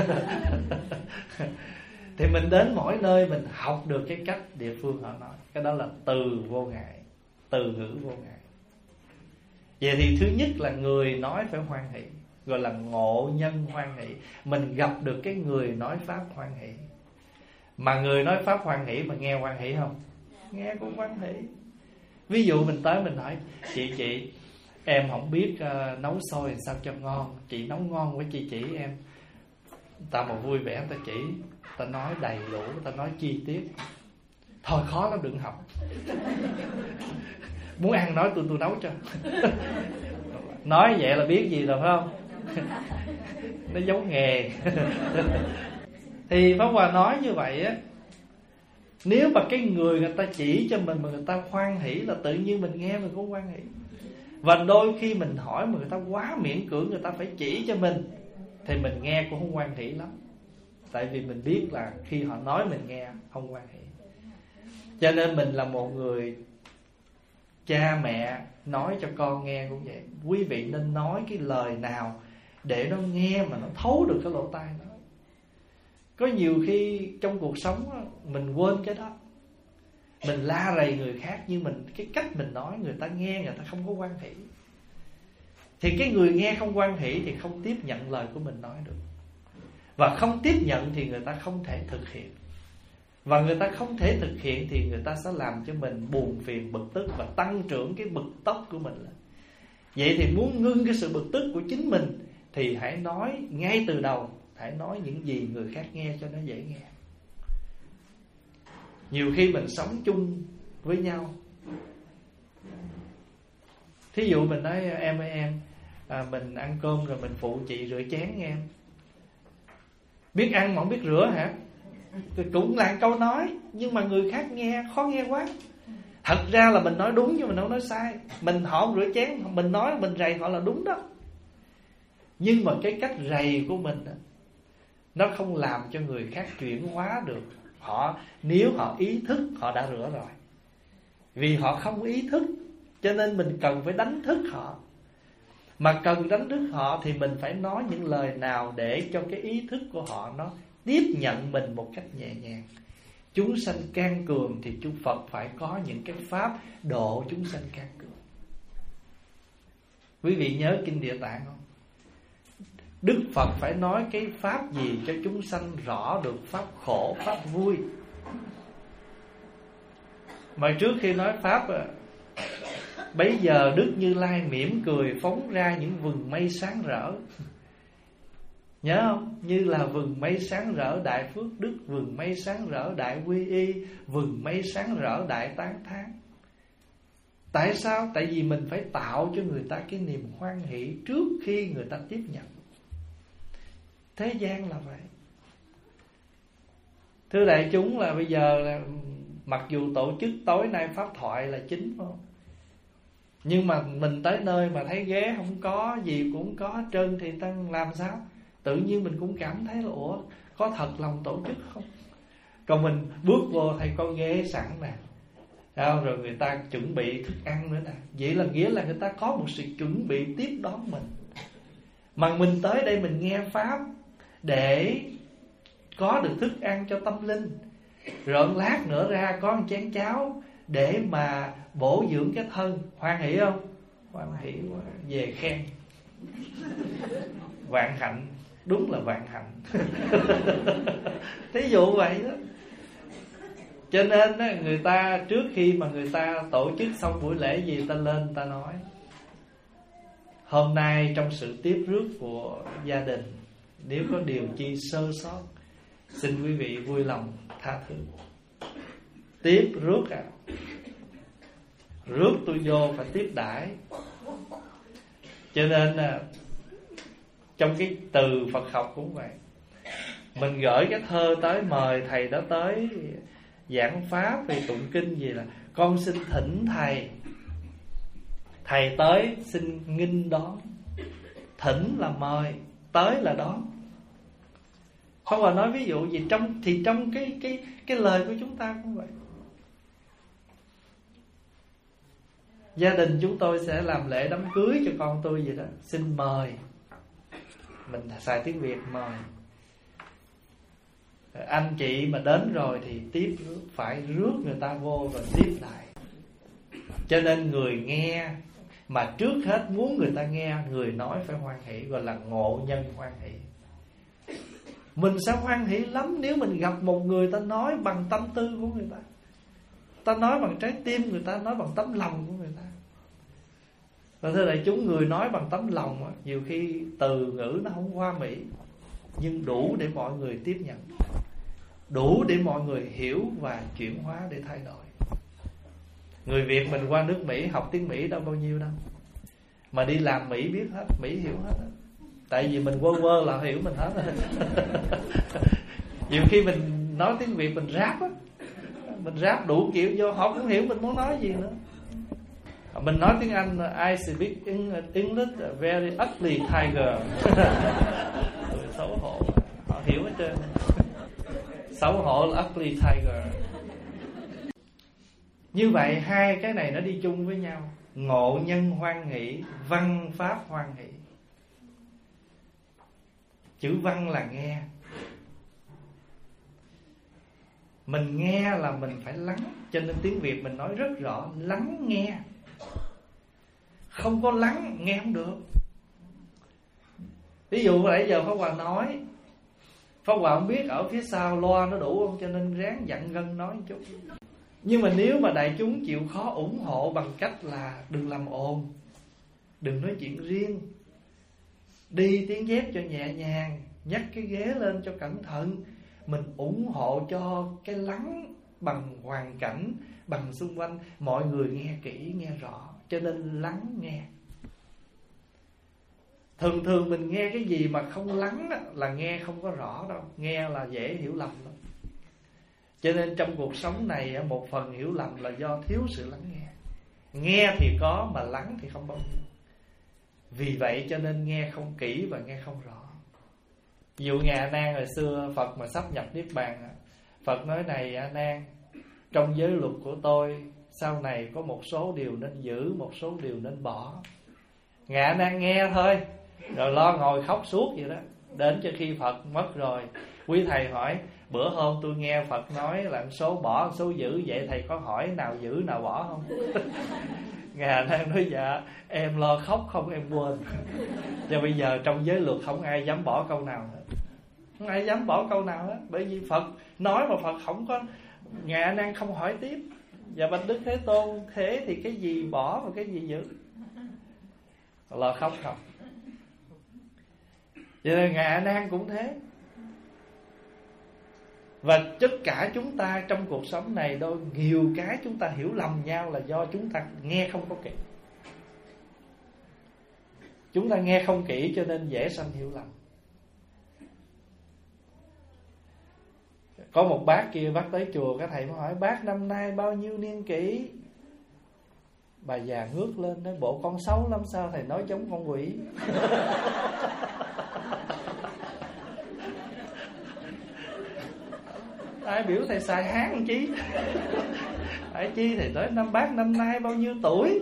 A: Thì mình đến mỗi nơi mình học được cái cách địa phương họ nói. Cái đó là từ vô ngại, từ ngữ vô ngại. Vậy thì thứ nhất là người nói phải hoan hỷ, gọi là ngộ nhân hoan hỷ. Mình gặp được cái người nói pháp hoan hỷ. Mà người nói pháp hoan hỷ mà nghe hoan hỷ không? Nghe cũng hoan hỷ. Ví dụ mình tới mình hỏi chị chị em không biết uh, nấu xôi làm sao cho ngon, chị nấu ngon quá chị chỉ em. Ta mà vui vẻ ta chỉ, ta nói đầy đủ, ta nói chi tiết. Thôi khó lắm đừng học. Muốn ăn nói tôi tôi nấu cho. Nói vậy là biết gì rồi phải không? Nó giấu nghề. Thì Pháp Hòa nói như vậy á, nếu mà cái người người ta chỉ cho mình mà người ta hoan hỷ là tự nhiên mình nghe mình cũng hoan hỷ. Và đôi khi mình hỏi mà người ta quá miễn cưỡng, người ta phải chỉ cho mình, thì mình nghe cũng không hoan hỷ lắm. Tại vì mình biết là khi họ nói mình nghe không hoan hỷ. Cho nên mình là một người cha mẹ nói cho con nghe cũng vậy. Quý vị nên nói cái lời nào để nó nghe mà nó thấu được cái lỗ tai nó. Có nhiều khi trong cuộc sống đó, mình quên cái đó. Mình la rầy người khác, nhưng mình cái cách mình nói người ta nghe người ta không có hoan hỷ. Thì cái người nghe không hoan hỷ thì không tiếp nhận lời của mình nói được. Và không tiếp nhận thì người ta không thể thực hiện. Và người ta không thể thực hiện thì người ta sẽ làm cho mình buồn phiền bực tức và tăng trưởng cái bực tốc của mình lên. Vậy thì muốn ngưng cái sự bực tức của chính mình thì hãy nói ngay từ đầu, hãy nói những gì người khác nghe cho nó dễ nghe. Nhiều khi mình sống chung với nhau, thí dụ mình nói em ơi em à, mình ăn cơm rồi mình phụ chị rửa chén nghe em. Biết ăn mà không biết rửa hả? Thì cũng là câu nói, nhưng mà người khác nghe khó nghe quá. Thật ra là mình nói đúng nhưng mình không nói sai. Mình họ không rửa chén, mình nói mình rầy họ là đúng đó. Nhưng mà cái cách rầy của mình đó, nó không làm cho người khác chuyển hóa được. Họ nếu họ ý thức họ đã rửa rồi. Vì họ không ý thức, cho nên mình cần phải đánh thức họ. Mà cần đánh thức họ thì mình phải nói những lời nào để cho cái ý thức của họ nó tiếp nhận mình một cách nhẹ nhàng. Chúng sanh can cường thì chúng Phật phải có những cái pháp độ chúng sanh can cường. Quý vị nhớ Kinh Địa Tạng không? Đức Phật phải nói cái pháp gì cho chúng sanh rõ được pháp khổ, pháp vui. Mà trước khi nói pháp, bấy giờ Đức Như Lai mỉm cười phóng ra những vầng mây sáng rỡ. Nhớ không? Như là vầng mây sáng rỡ đại phước đức, vầng mây sáng rỡ đại quy y, vầng mây sáng rỡ đại tán thán. Tại sao? Tại vì mình phải tạo cho người ta cái niềm hoan hỷ trước khi người ta tiếp nhận. Thế gian là vậy. Thưa đại chúng, là bây giờ là mặc dù tổ chức tối nay pháp thoại là chính không? Nhưng mà mình tới nơi mà thấy ghế không có, gì cũng có hết trơn thì ta làm sao? Tự nhiên mình cũng cảm thấy là ủa, có thật lòng tổ chức không? Còn mình bước vô thấy có ghế sẵn nè, rồi người ta chuẩn bị thức ăn nữa nè. Vậy là nghĩa là người ta có một sự chuẩn bị tiếp đón mình. Mà mình tới đây mình nghe pháp để có được thức ăn cho tâm linh, rồi lát nữa ra có một chén cháo để mà bổ dưỡng cái thân. Hoan hỷ không? Hoan hỷ quá. Về khen vạn hạnh. Đúng là vạn hạnh. Thí dụ vậy đó. Cho nên á, người ta trước khi mà người ta tổ chức xong buổi lễ gì, ta lên ta nói hôm nay trong sự tiếp rước của gia đình, nếu có điều chi sơ sót, xin quý vị vui lòng tha thứ. Tiếp rước à, rước tôi vô phải tiếp đãi. Cho nên à, trong cái từ Phật học cũng vậy. Mình gửi cái thơ tới mời thầy đó tới giảng pháp về tụng kinh gì là con xin thỉnh thầy. Thầy tới xin nghinh đón. Thỉnh là mời, tới là đón. Không phải nói ví dụ gì trong thì trong cái cái cái lời của chúng ta cũng vậy. Gia đình chúng tôi sẽ làm lễ đám cưới cho con tôi vậy đó, xin mời. Mình xài tiếng Việt mời. Anh chị mà đến rồi thì tiếp phải rước người ta vô rồi tiếp lại. Cho nên người nghe mà trước hết muốn người ta nghe, người nói phải hoan hỷ, gọi là ngộ nhân hoan hỷ. Mình sẽ hoan hỷ lắm nếu mình gặp một người ta nói bằng tâm tư của người ta, ta nói bằng trái tim người ta, nói bằng tấm lòng của người ta. Và thưa đại chúng, người nói bằng tấm lòng nhiều khi từ ngữ nó không hoa mỹ, nhưng đủ để mọi người tiếp nhận, đủ để mọi người hiểu và chuyển hóa để thay đổi. Người Việt mình qua nước Mỹ học tiếng Mỹ đâu bao nhiêu đâu, mà đi làm Mỹ biết hết, Mỹ hiểu hết. Tại vì mình quơ quơ là hiểu mình hết. Nhiều khi mình nói tiếng Việt mình ráp á, mình ráp đủ kiểu vô, họ cũng hiểu mình muốn nói gì nữa. Mình nói tiếng Anh I speak English very ugly tiger. Xấu hổ, họ hiểu hết trơn. Xấu hổ là ugly tiger. Như vậy hai cái này nó đi chung với nhau. Ngộ nhân hoan hỷ, văn pháp hoan hỷ. Chữ văn là nghe. Mình nghe là mình phải lắng. Cho nên tiếng Việt mình nói rất rõ, lắng nghe. Không có lắng nghe không được. Ví dụ nãy giờ Pháp Hòa nói, Pháp Hòa không biết ở phía sau loa nó đủ không, cho nên ráng dặn gân nói một chút. Nhưng mà nếu mà đại chúng chịu khó ủng hộ bằng cách là đừng làm ồn, đừng nói chuyện riêng, đi tiếng dép cho nhẹ nhàng, nhắc cái ghế lên cho cẩn thận, mình ủng hộ cho cái lắng bằng hoàn cảnh, bằng xung quanh, mọi người nghe kỹ, nghe rõ. Cho nên lắng nghe. Thường thường mình nghe cái gì mà không lắng là nghe không có rõ đâu, nghe là dễ hiểu lầm lắm. Cho nên trong cuộc sống này một phần hiểu lầm là do thiếu sự lắng nghe. Nghe thì có mà lắng thì không bao nhiêu. Vì vậy cho nên nghe không kỹ và nghe không rõ. Ví dụ Ngài A Nan hồi xưa Phật mà sắp nhập Niết Bàn, Phật nói này A Nan, trong giới luật của tôi sau này có một số điều nên giữ, một số điều nên bỏ. Ngài A Nan nghe thôi, rồi lo ngồi khóc suốt vậy đó. Đến cho khi Phật mất rồi, quý thầy hỏi, bữa hôm tôi nghe Phật nói là số bỏ, số giữ, vậy thầy có hỏi nào giữ nào bỏ không? Ngài A Nan nói dạ, em lo khóc không em quên. Và bây giờ trong giới luật không ai dám bỏ câu nào hết. Không ai dám bỏ câu nào hết. Bởi vì Phật nói mà Phật không có, Ngài A Nan không hỏi tiếp. Và bạch Đức Thế Tôn, thế thì cái gì bỏ và cái gì giữ? Lo khóc không. Vậy nên Ngài A Nan cũng thế. Và tất cả chúng ta trong cuộc sống này đôi nhiều cái chúng ta hiểu lầm nhau là do chúng ta nghe không có kỹ. Chúng ta nghe không kỹ cho nên dễ sanh hiểu lầm. Có một bác kia, bác tới chùa, các thầy mới hỏi bác năm nay bao nhiêu niên kỷ? Bà già ngước lên nói bộ con xấu lắm sao thầy nói giống con quỷ. Ai biểu thầy xài Hán làm chi? Ai chi thầy nói năm bác năm nay bao nhiêu tuổi?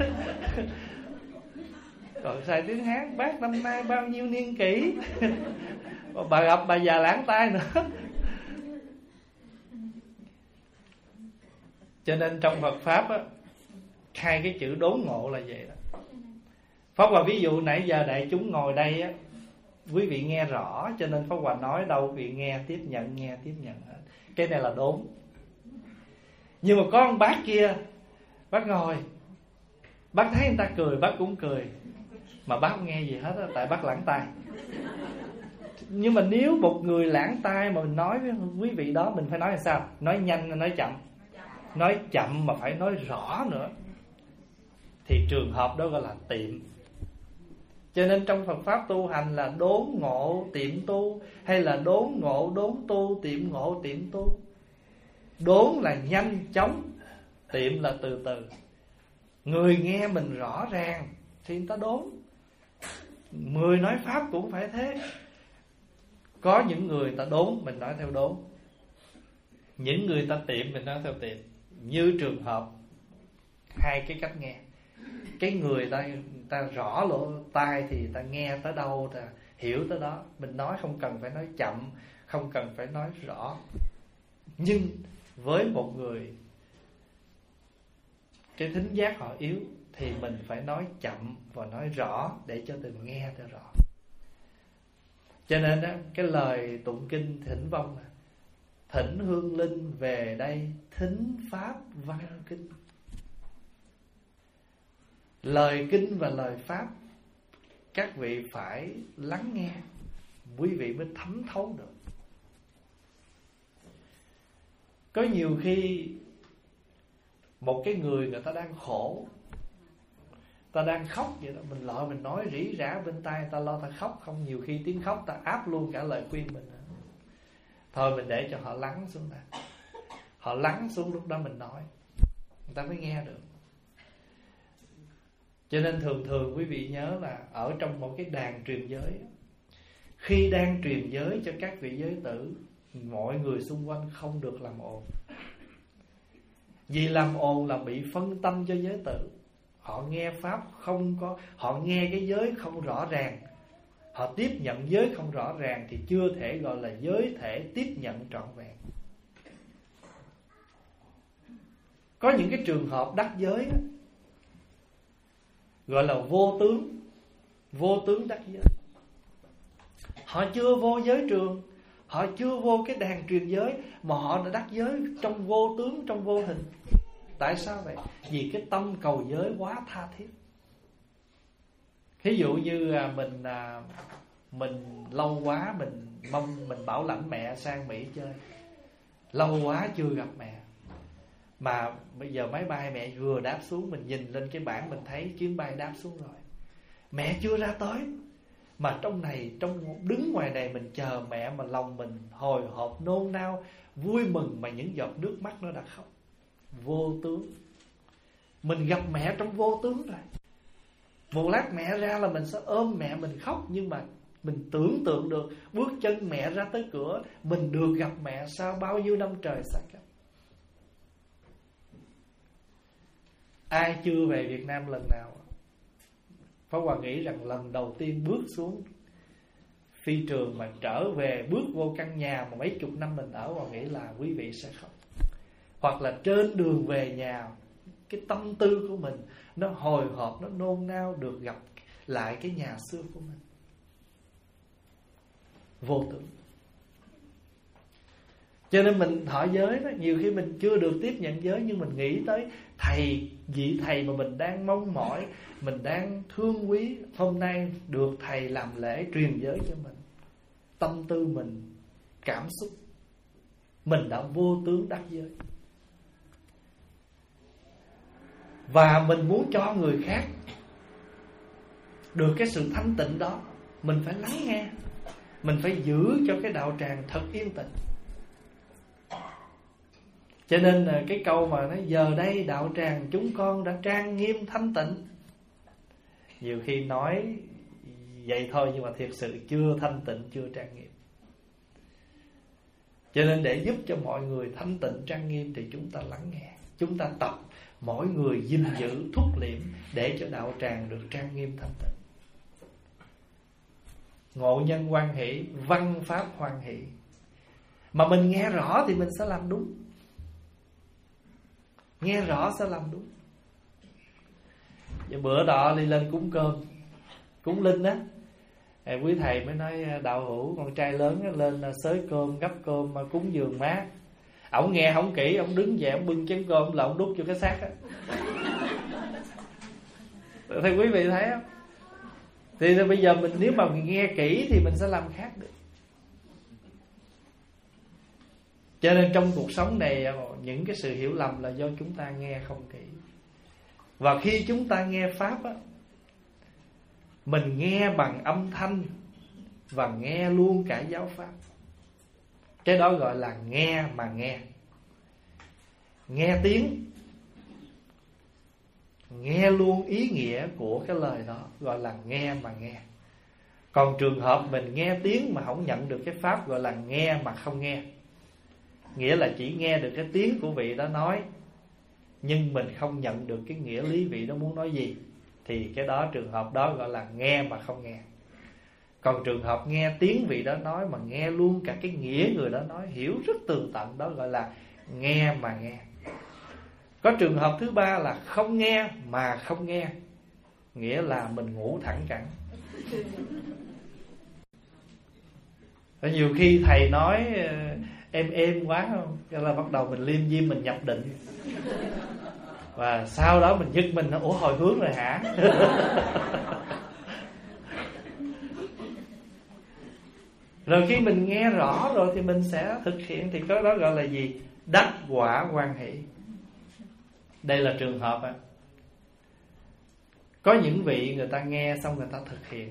A: Còn xài tiếng Hán bác năm nay bao nhiêu niên kỷ? Bà gặp bà già lãng tai nữa. Cho nên trong Phật Pháp á, hai cái chữ đốn ngộ là vậy đó. Pháp Hòa ví dụ nãy giờ đại chúng ngồi đây á, quý vị nghe rõ, cho nên Pháp Hòa nói đâu quý vị nghe, tiếp nhận, nghe, tiếp nhận hết. Cái này là đốn. Nhưng mà có ông bác kia, bác ngồi, bác thấy người ta cười, bác cũng cười, mà bác không nghe gì hết á, tại bác lãng tai. Nhưng mà nếu một người lãng tai mà mình nói với quý vị đó, mình phải nói làm sao? Nói nhanh, nói chậm. Nói chậm mà phải nói rõ nữa, thì trường hợp đó gọi là tiệm. Cho nên trong Phật Pháp tu hành là đốn ngộ tiệm tu, hay là đốn ngộ đốn tu, tiệm ngộ tiệm tu. Đốn là nhanh chóng, tiệm là từ từ. Người nghe mình rõ ràng thì người ta đốn. Người nói Pháp cũng phải thế. Có những người ta đốn, mình nói theo đốn. Những người ta tiệm, mình nói theo tiệm. Như trường hợp hai cái cách nghe. Cái người ta, ta rõ lỗ tai thì ta nghe tới đâu, ta hiểu tới đó. Mình nói không cần phải nói chậm, không cần phải nói rõ. Nhưng với một người cái thính giác họ yếu thì mình phải nói chậm và nói rõ để cho từng nghe cho rõ. Cho nên đó, cái lời tụng kinh thỉnh vong, thỉnh hương linh về đây thính pháp văn kinh. Lời kinh và lời pháp các vị phải lắng nghe, quý vị mới thấm thấu được. Có nhiều khi một cái người người ta đang khổ, ta đang khóc vậy đó, mình lỡ mình nói rỉ rả bên tai ta lo ta khóc không, nhiều khi tiếng khóc ta áp luôn cả lời khuyên mình. Thôi mình để cho họ lắng xuống đã. Họ lắng xuống lúc đó mình nói, người ta mới nghe được. Cho nên thường thường quý vị nhớ là ở trong một cái đàn truyền giới, khi đang truyền giới cho các vị giới tử, mọi người xung quanh không được làm ồn. Vì làm ồn là bị phân tâm cho giới tử. Họ nghe pháp không có, họ nghe cái giới không rõ ràng, họ tiếp nhận giới không rõ ràng thì chưa thể gọi là giới thể tiếp nhận trọn vẹn. Có những cái trường hợp đắc giới đó, gọi là vô tướng, vô tướng đắc giới. Họ chưa vô giới trường, họ chưa vô cái đàn truyền giới, mà họ đã đắc giới trong vô tướng, trong vô hình. Tại sao vậy? Vì cái tâm cầu giới quá tha thiết. Ví dụ như mình mình lâu quá mình mong mình bảo lãnh mẹ sang Mỹ chơi, lâu quá chưa gặp mẹ, mà bây giờ máy bay mẹ vừa đáp xuống, mình nhìn lên cái bảng mình thấy chuyến bay đáp xuống rồi, mẹ chưa ra tới, Mà trong này, trong đứng ngoài này mình chờ mẹ mà lòng mình hồi hộp nôn nao, vui mừng mà những giọt nước mắt nó đã khóc. Vô tướng. Mình gặp mẹ trong vô tướng rồi. Một lát mẹ ra là mình sẽ ôm mẹ mình khóc. Nhưng mà mình tưởng tượng được bước chân mẹ ra tới cửa, mình được gặp mẹ sau bao nhiêu năm trời xa cách. Ai chưa về Việt Nam lần nào? Pháp Hòa nghĩ rằng lần đầu tiên bước xuống phi trường mà trở về, bước vô căn nhà mà mấy chục năm mình ở, Hòa nghĩ là quý vị sẽ khóc. Hoặc là trên đường về nhà, cái tâm tư của mình nó hồi hộp, nó nôn nao được gặp lại cái nhà xưa của mình. Vô tưởng. Cho nên mình thọ giới đó, nhiều khi mình chưa được tiếp nhận giới, nhưng mình nghĩ tới thầy, vị thầy mà mình đang mong mỏi, mình đang thương quý, hôm nay được thầy làm lễ truyền giới cho mình. Tâm tư mình, cảm xúc, mình đã vô tướng đắc giới. Và mình muốn cho người khác được cái sự thanh tịnh đó, mình phải lắng nghe, mình phải giữ cho cái đạo tràng thật yên tĩnh. Cho nên cái câu mà nói giờ đây đạo tràng chúng con đã trang nghiêm thanh tịnh, nhiều khi nói vậy thôi nhưng mà thiệt sự chưa thanh tịnh, chưa trang nghiêm. Cho nên để giúp cho mọi người thanh tịnh trang nghiêm thì chúng ta lắng nghe, chúng ta tập mỗi người gìn giữ thúc liệm để cho đạo tràng được trang nghiêm thanh tịnh. Ngộ nhân hoan hỷ, văn pháp hoan hỷ. Mà mình nghe rõ thì mình sẽ làm đúng. Nghe rõ sẽ làm đúng. Và bữa đó đi lên cúng cơm, cúng linh á, quý thầy mới nói đạo hữu con trai lớn lên xới cơm, gấp cơm mà cúng dường má. Ổng nghe không kỹ, ổng đứng dậy ổng bưng chén cơm là ổng đút vô cái xác á. Thì quý vị thấy không? Thì bây giờ mình nếu mà mình nghe kỹ thì mình sẽ làm khác được. Cho nên trong cuộc sống này những cái sự hiểu lầm là do chúng ta nghe không kỹ. Và khi chúng ta nghe Pháp á, mình nghe bằng âm thanh và nghe luôn cả giáo Pháp. Cái đó gọi là nghe mà nghe. Nghe tiếng, nghe luôn ý nghĩa của cái lời đó, gọi là nghe mà nghe. Còn trường hợp mình nghe tiếng mà không nhận được cái Pháp, gọi là nghe mà không nghe. Nghĩa là chỉ nghe được cái tiếng của vị đó nói, nhưng mình không nhận được cái nghĩa lý vị đó muốn nói gì, thì cái đó trường hợp đó gọi là nghe mà không nghe. Còn trường hợp nghe tiếng vị đó nói mà nghe luôn cả cái nghĩa người đó nói, hiểu rất tường tận, đó gọi là nghe mà nghe. Có trường hợp thứ ba là không nghe mà không nghe, nghĩa là mình ngủ thẳng cẳng. Nhiều khi thầy nói êm êm quá không, cho là bắt đầu mình liêm diêm, mình nhập định. Và sau đó mình giật mình, ủa hồi hướng rồi hả? Rồi khi mình nghe rõ rồi thì mình sẽ thực hiện. Thì cái đó gọi là gì? Đắc quả hoan hỷ. Đây là trường hợp à. Có những vị người ta nghe xong người ta thực hiện,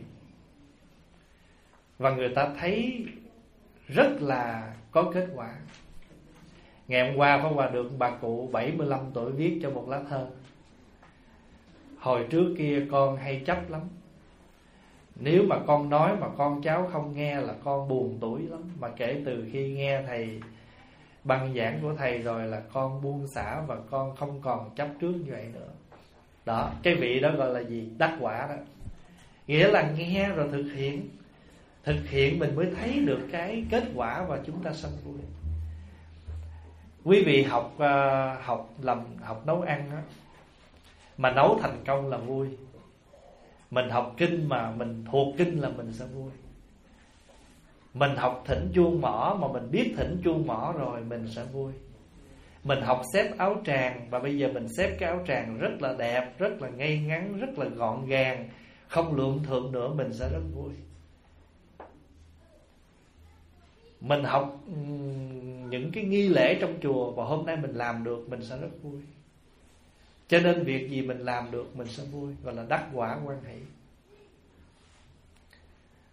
A: và người ta thấy rất là có kết quả. Ngày hôm qua Pháp Hòa được bà cụ bảy mươi lăm tuổi viết cho một lá thơ. Hồi trước kia con hay chấp lắm, nếu mà con nói mà con cháu không nghe là con buồn tuổi lắm. Mà kể từ khi nghe thầy băng giảng của thầy rồi là con buông xả, và con không còn chấp trước như vậy nữa. Đó, cái vị đó gọi là gì? Đắc quả đó. Nghĩa là nghe rồi thực hiện. Thực hiện mình mới thấy được cái kết quả và chúng ta sanh vui. Quý vị học uh, học làm học nấu ăn đó, mà nấu thành công là vui. Mình học kinh mà mình thuộc kinh là mình sẽ vui. Mình học thỉnh chuông mỏ mà mình biết thỉnh chuông mỏ rồi mình sẽ vui. Mình học xếp áo tràng và bây giờ mình xếp cái áo tràng rất là đẹp, rất là ngay ngắn, rất là gọn gàng, không lượng thượng nữa, mình sẽ rất vui. Mình học những cái nghi lễ trong chùa và hôm nay mình làm được, mình sẽ rất vui. Cho nên việc gì mình làm được mình sẽ vui, gọi là đắc quả hoan hỷ.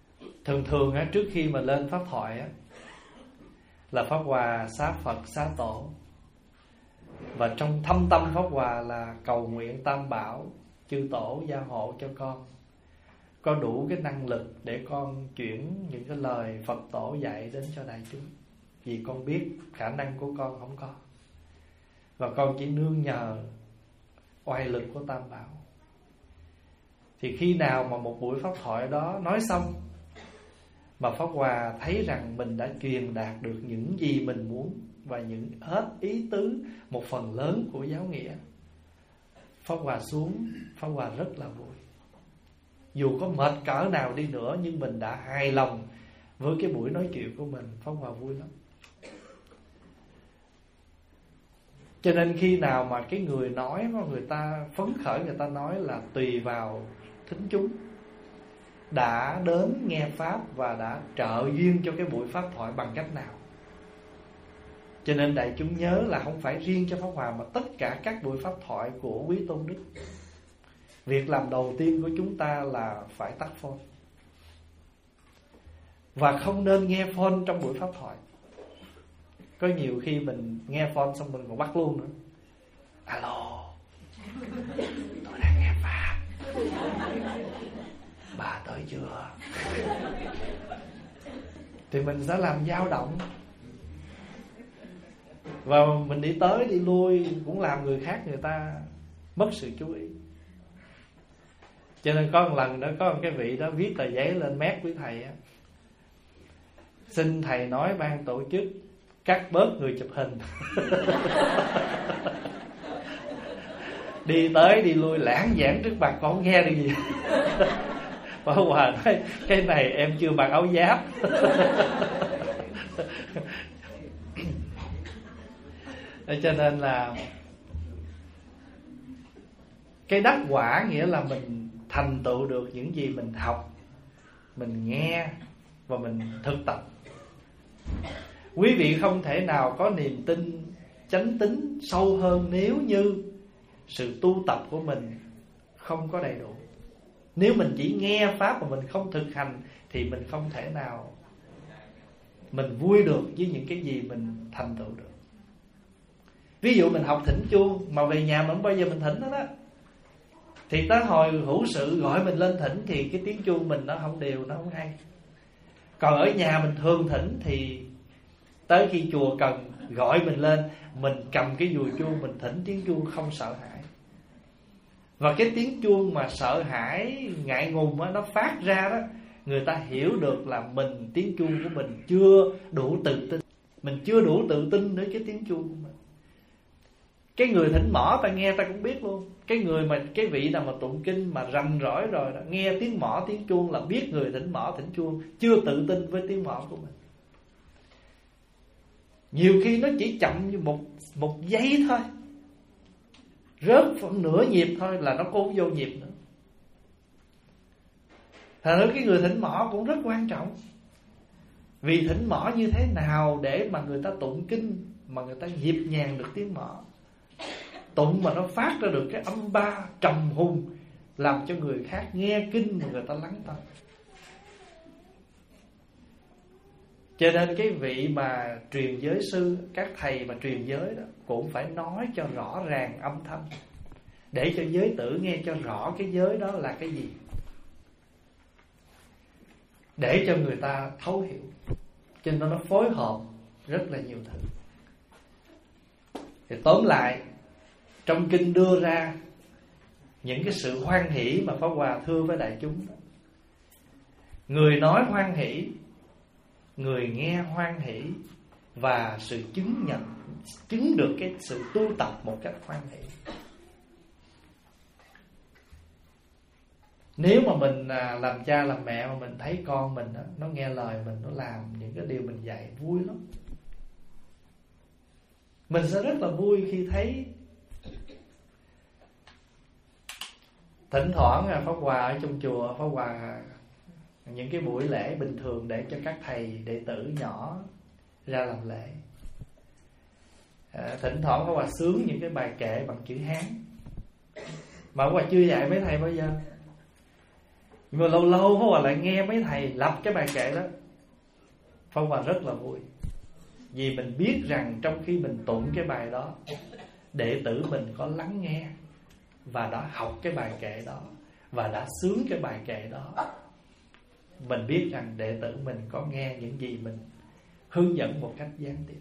A: Thường thường á, trước khi mà lên pháp thoại á, là pháp hòa xá Phật xá Tổ. Và trong thâm tâm pháp hòa là cầu nguyện Tam Bảo, chư Tổ gia hộ cho con có đủ cái năng lực để con chuyển những cái lời Phật Tổ dạy đến cho đại chúng. Vì con biết khả năng của con không có, và con chỉ nương nhờ oai lực của Tam Bảo. Thì khi nào mà một buổi pháp thoại đó nói xong, mà Pháp Hòa thấy rằng mình đã truyền đạt được những gì mình muốn và những hết ý tứ một phần lớn của giáo nghĩa, Pháp Hòa xuống, Pháp Hòa rất là vui. Dù có mệt cỡ nào đi nữa, nhưng mình đã hài lòng với cái buổi nói chuyện của mình, Pháp Hòa vui lắm. Cho nên khi nào mà cái người nói mà người ta phấn khởi, người ta nói là tùy vào thính chúng đã đến nghe Pháp và đã trợ duyên cho cái buổi Pháp thoại bằng cách nào. Cho nên đại chúng nhớ là không phải riêng cho Pháp Hòa, mà tất cả các buổi Pháp thoại của quý tôn đức, việc làm đầu tiên của chúng ta là phải tắt phone. Và không nên nghe phone trong buổi Pháp thoại. Có nhiều khi mình nghe phone xong mình còn bắt luôn nữa. Alo, tôi đang nghe Pháp, bà tới chưa? Thì mình sẽ làm dao động, và mình đi tới đi lui cũng làm người khác người ta mất sự chú ý. Cho nên có một lần đó, có một cái vị đó viết tờ giấy lên mét với thầy á: xin thầy nói ban tổ chức cắt bớt người chụp hình. Đi tới đi lui lãng giảng trước mặt con không nghe được gì. Bà Hòa nói cái này em chưa mặc áo giáp. Cho nên là cái đắc quả nghĩa là mình thành tựu được những gì mình học, mình nghe và mình thực tập. Quý vị không thể nào có niềm tin chánh tín sâu hơn nếu như sự tu tập của mình không có đầy đủ. Nếu mình chỉ nghe Pháp mà mình không thực hành thì mình không thể nào mình vui được với những cái gì mình thành tựu được. Ví dụ mình học thỉnh chuông mà về nhà mình không bao giờ mình thỉnh hết á, thì tới hồi hữu sự gọi mình lên thỉnh thì cái tiếng chuông mình nó không đều, nó không hay. Còn ở nhà mình thường thỉnh thì tới khi chùa cần gọi mình lên, mình cầm cái dùi chuông mình thỉnh tiếng chuông không sợ hãi. Và cái tiếng chuông mà sợ hãi, ngại ngùng á, nó phát ra đó, người ta hiểu được là mình, tiếng chuông của mình chưa đủ tự tin. Mình chưa đủ tự tin với cái tiếng chuông của mình. Cái người thỉnh mõ ta nghe ta cũng biết luôn. Cái người mà, cái vị nào mà tụng kinh mà rành rỏi rồi đó, nghe tiếng mõ tiếng chuông là biết người thỉnh mõ thỉnh chuông chưa tự tin với tiếng mõ của mình. Nhiều khi nó chỉ chậm như một, một giây thôi, rớt phần nửa nhịp thôi là nó cũng vô nhịp nữa. Thành ra cái người thỉnh mõ cũng rất quan trọng. Vì thỉnh mõ như thế nào để mà người ta tụng kinh mà người ta nhịp nhàng được tiếng mõ, tụng mà nó phát ra được cái âm ba trầm hùng, làm cho người khác nghe kinh mà người ta lắng tâm. Cho nên cái vị mà truyền giới sư, các thầy mà truyền giới đó cũng phải nói cho rõ ràng âm thanh, để cho giới tử nghe cho rõ cái giới đó là cái gì, để cho người ta thấu hiểu. Cho nên nó phối hợp rất là nhiều thứ. Thì tóm lại, trong kinh đưa ra những cái sự hoan hỷ mà Pháp Hòa thưa với đại chúng. Người nói hoan hỷ, người nghe hoan hỷ, và sự chứng nhận, chứng được cái sự tu tập một cách hoan hỷ. Nếu mà mình làm cha làm mẹ mà mình thấy con mình nó nghe lời mình, nó làm những cái điều mình dạy, vui lắm. Mình sẽ rất là vui khi thấy. Thỉnh thoảng Pháp Hòa ở trong chùa, Pháp Hòa những cái buổi lễ bình thường để cho các thầy đệ tử nhỏ ra làm lễ. à, Thỉnh thoảng Pháp Hòa sướng những cái bài kệ bằng chữ Hán mà Pháp Hòa chưa dạy mấy thầy bao giờ. Nhưng mà lâu lâu Pháp Hòa lại nghe mấy thầy lập cái bài kệ đó, Pháp Hòa rất là vui. Vì mình biết rằng trong khi mình tụng cái bài đó, đệ tử mình có lắng nghe và đã học cái bài kệ đó và đã sướng cái bài kệ đó. Mình biết rằng đệ tử mình có nghe những gì mình hướng dẫn một cách gián tiếp.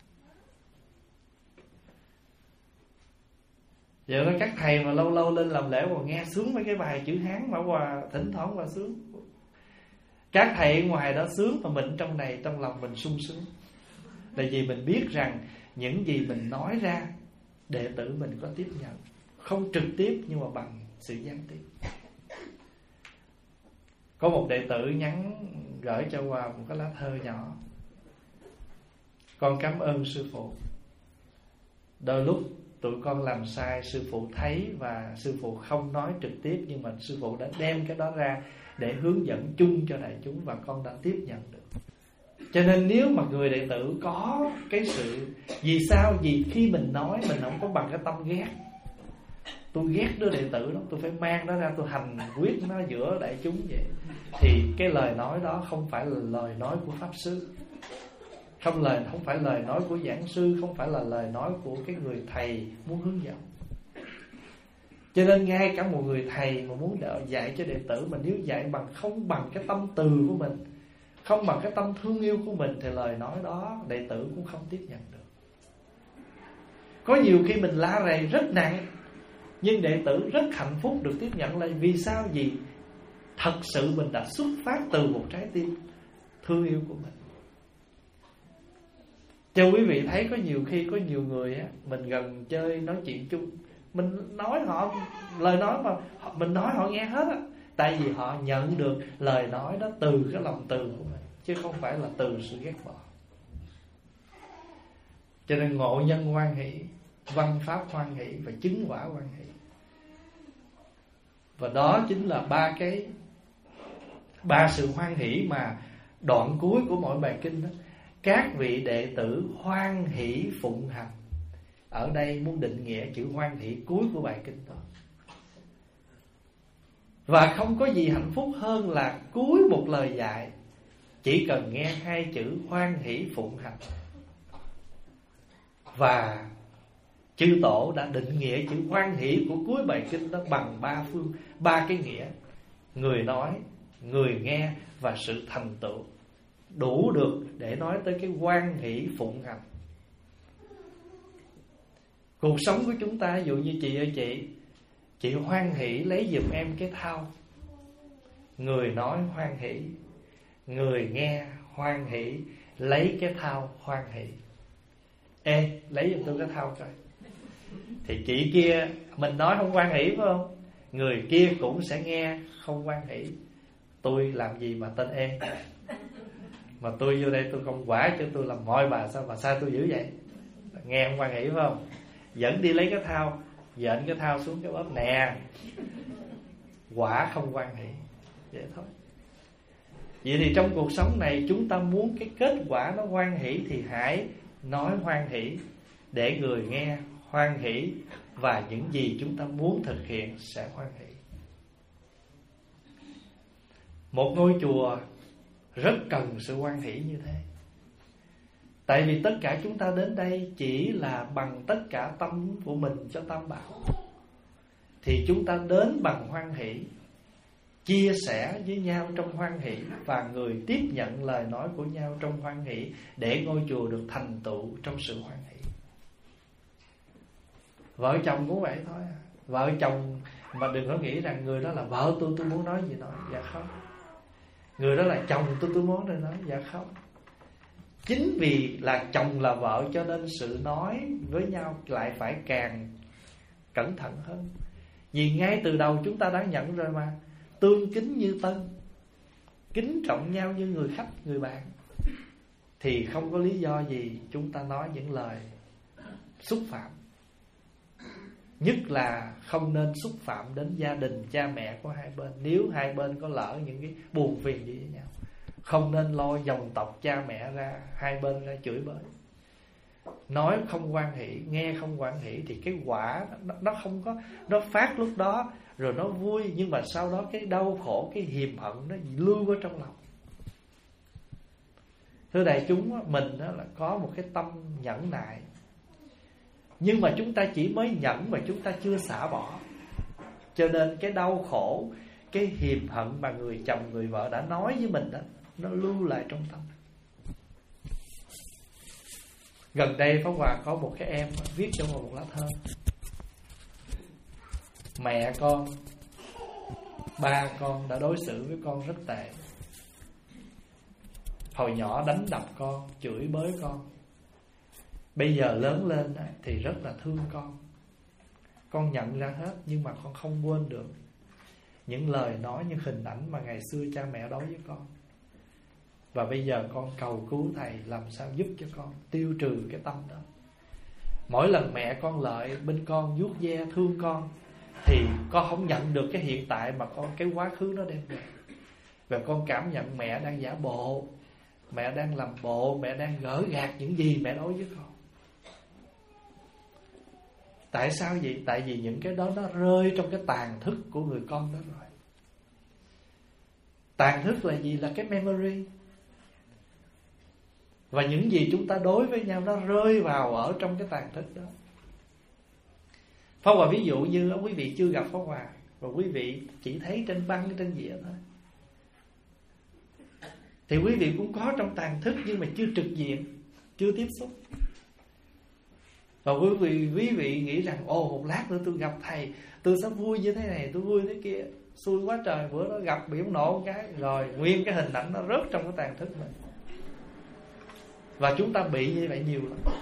A: Vậy đó, các thầy mà lâu lâu lên làm lễ và nghe sướng mấy cái bài chữ Hán mà Hòa thỉnh thoảng và sướng. Các thầy ngoài đó sướng mà mình trong này, trong lòng mình sung sướng. Là vì mình biết rằng những gì mình nói ra, đệ tử mình có tiếp nhận. Không trực tiếp nhưng mà bằng sự gián tiếp. Có một đệ tử nhắn gửi cho Hòa một cái lá thơ nhỏ: con cảm ơn sư phụ. Đôi lúc tụi con làm sai, sư phụ thấy và sư phụ không nói trực tiếp, nhưng mà sư phụ đã đem cái đó ra để hướng dẫn chung cho đại chúng và con đã tiếp nhận được. Cho nên nếu mà người đệ tử có cái sự, vì sao? Vì khi mình nói mình không có bằng cái tâm ghét. Tôi ghét đứa đệ tử đó, tôi phải mang nó ra, tôi hành quyết nó giữa đại chúng vậy. Thì cái lời nói đó không phải là lời nói của Pháp Sư, Không lời không phải lời nói của giảng sư, không phải là lời nói của cái người thầy muốn hướng dẫn. Cho nên ngay cả một người thầy mà muốn dạy cho đệ tử mình, nếu dạy bằng không bằng cái tâm từ của mình, không bằng cái tâm thương yêu của mình, thì lời nói đó đệ tử cũng không tiếp nhận được. Có nhiều khi mình la rầy rất nặng, nhưng đệ tử rất hạnh phúc được tiếp nhận lại. Vì sao? Vì thật sự mình đã xuất phát từ một trái tim thương yêu của mình. Cho quý vị thấy có nhiều khi có nhiều người á, mình gần chơi nói chuyện chung, mình nói họ lời nói mà mình nói họ nghe hết á, tại vì họ nhận được lời nói đó từ cái lòng từ của mình, chứ không phải là từ sự ghét bỏ. Cho nên ngộ nhân hoan hỷ, văn pháp hoan hỷ và chứng quả hoan hỷ. Và đó chính là ba cái ba sự hoan hỷ mà đoạn cuối của mỗi bài kinh đó. Các vị đệ tử hoan hỷ phụng hành. Ở đây muốn định nghĩa chữ hoan hỷ cuối của bài kinh đó. Và không có gì hạnh phúc hơn là cuối một lời dạy chỉ cần nghe hai chữ hoan hỷ phụng hành. Và chư tổ đã định nghĩa chữ hoan hỷ của cuối bài kinh đó bằng ba phương, ba cái nghĩa: người nói, người nghe và sự thành tựu. Đủ được để nói tới cái hoan hỷ phụng hành. Cuộc sống của chúng ta, ví dụ như chị ơi chị, chị hoan hỷ lấy giùm em cái thau. Người nói hoan hỷ, người nghe hoan hỷ lấy cái thau hoan hỷ. Ê, lấy giùm tôi cái thau coi. Thì chị kia mình nói không hoan hỷ phải không? Người kia cũng sẽ nghe không hoan hỷ. Tôi làm gì mà tên Ê? Mà tôi vô đây tôi không quả cho tôi làm mọi bà, sao mà sai tôi dữ vậy? Nghe không hoan hỷ phải không? Dẫn đi lấy cái thau, dện cái thau xuống cái bóp nè, quả không hoan hỷ. Vậy thôi. Vậy thì trong cuộc sống này chúng ta muốn cái kết quả nó hoan hỷ thì hãy nói hoan hỷ để người nghe hoan hỷ, và những gì chúng ta muốn thực hiện sẽ hoan hỷ. Một ngôi chùa rất cần sự hoan hỷ như thế. Tại vì tất cả chúng ta đến đây chỉ là bằng tất cả tâm của mình cho Tam Bảo. Thì chúng ta đến bằng hoan hỷ, chia sẻ với nhau trong hoan hỷ, và người tiếp nhận lời nói của nhau trong hoan hỷ, để ngôi chùa được thành tựu trong sự hoan hỷ. Vợ chồng cũng vậy thôi. Vợ chồng mà đừng có nghĩ rằng người đó là vợ tôi, tôi muốn nói gì nói. Dạ không. Người đó là chồng tôi, tôi muốn nói nói. Dạ không. Chính vì là chồng là vợ cho nên sự nói với nhau lại phải càng cẩn thận hơn. Vì ngay từ đầu chúng ta đã nhận rồi mà, tương kính như tân, kính trọng nhau như người khách, người bạn, thì không có lý do gì chúng ta nói những lời xúc phạm. Nhất là không nên xúc phạm đến gia đình, cha mẹ của hai bên. Nếu hai bên có lỡ những cái buồn phiền gì với nhau, không nên lôi dòng tộc cha mẹ ra, hai bên ra chửi bới. Nói không hoan hỷ, nghe không hoan hỷ thì cái quả nó, nó không có, nó phát lúc đó rồi nó vui, nhưng mà sau đó cái đau khổ, cái hiềm hận nó lưu ở trong lòng. Thưa đại chúng, mình đó là có một cái tâm nhẫn nại, nhưng mà chúng ta chỉ mới nhẫn mà chúng ta chưa xả bỏ. Cho nên cái đau khổ, cái hiềm hận mà người chồng người vợ đã nói với mình đó, nó lưu lại trong tâm. Gần đây Pháp Hòa có một cái em viết trong một lá thơ: mẹ con, ba con đã đối xử với con rất tệ. Hồi nhỏ đánh đập con, chửi bới con. Bây giờ lớn lên thì rất là thương con. Con nhận ra hết, nhưng mà con không quên được những lời nói, những hình ảnh mà ngày xưa cha mẹ đối với con. Và bây giờ con cầu cứu Thầy làm sao giúp cho con tiêu trừ cái tâm đó. Mỗi lần mẹ con lợi bên con, vuốt ve thương con, thì con không nhận được cái hiện tại mà con cái quá khứ nó đem về. Và con cảm nhận mẹ đang giả bộ, mẹ đang làm bộ, mẹ đang gỡ gạt những gì mẹ nói với con. Tại sao vậy? Tại vì những cái đó nó rơi trong cái tàn thức của người con đó rồi. Tàn thức là gì? Là cái memory. Và những gì chúng ta đối với nhau nó rơi vào ở trong cái tàn thức đó. Pháp Hòa ví dụ như quý vị chưa gặp Pháp Hòa, và quý vị chỉ thấy trên băng, trên dĩa thôi, thì quý vị cũng có trong tàn thức, nhưng mà chưa trực diện, chưa tiếp xúc. Và quý vị, quý vị nghĩ rằng ồ, một lát nữa tôi gặp Thầy, tôi sẽ vui như thế này, tôi vui thế kia. Xui quá trời, bữa đó gặp bị ông nổ một cái, rồi nguyên cái hình ảnh nó rớt trong cái tàn thức mình. Và chúng ta bị như vậy nhiều lắm.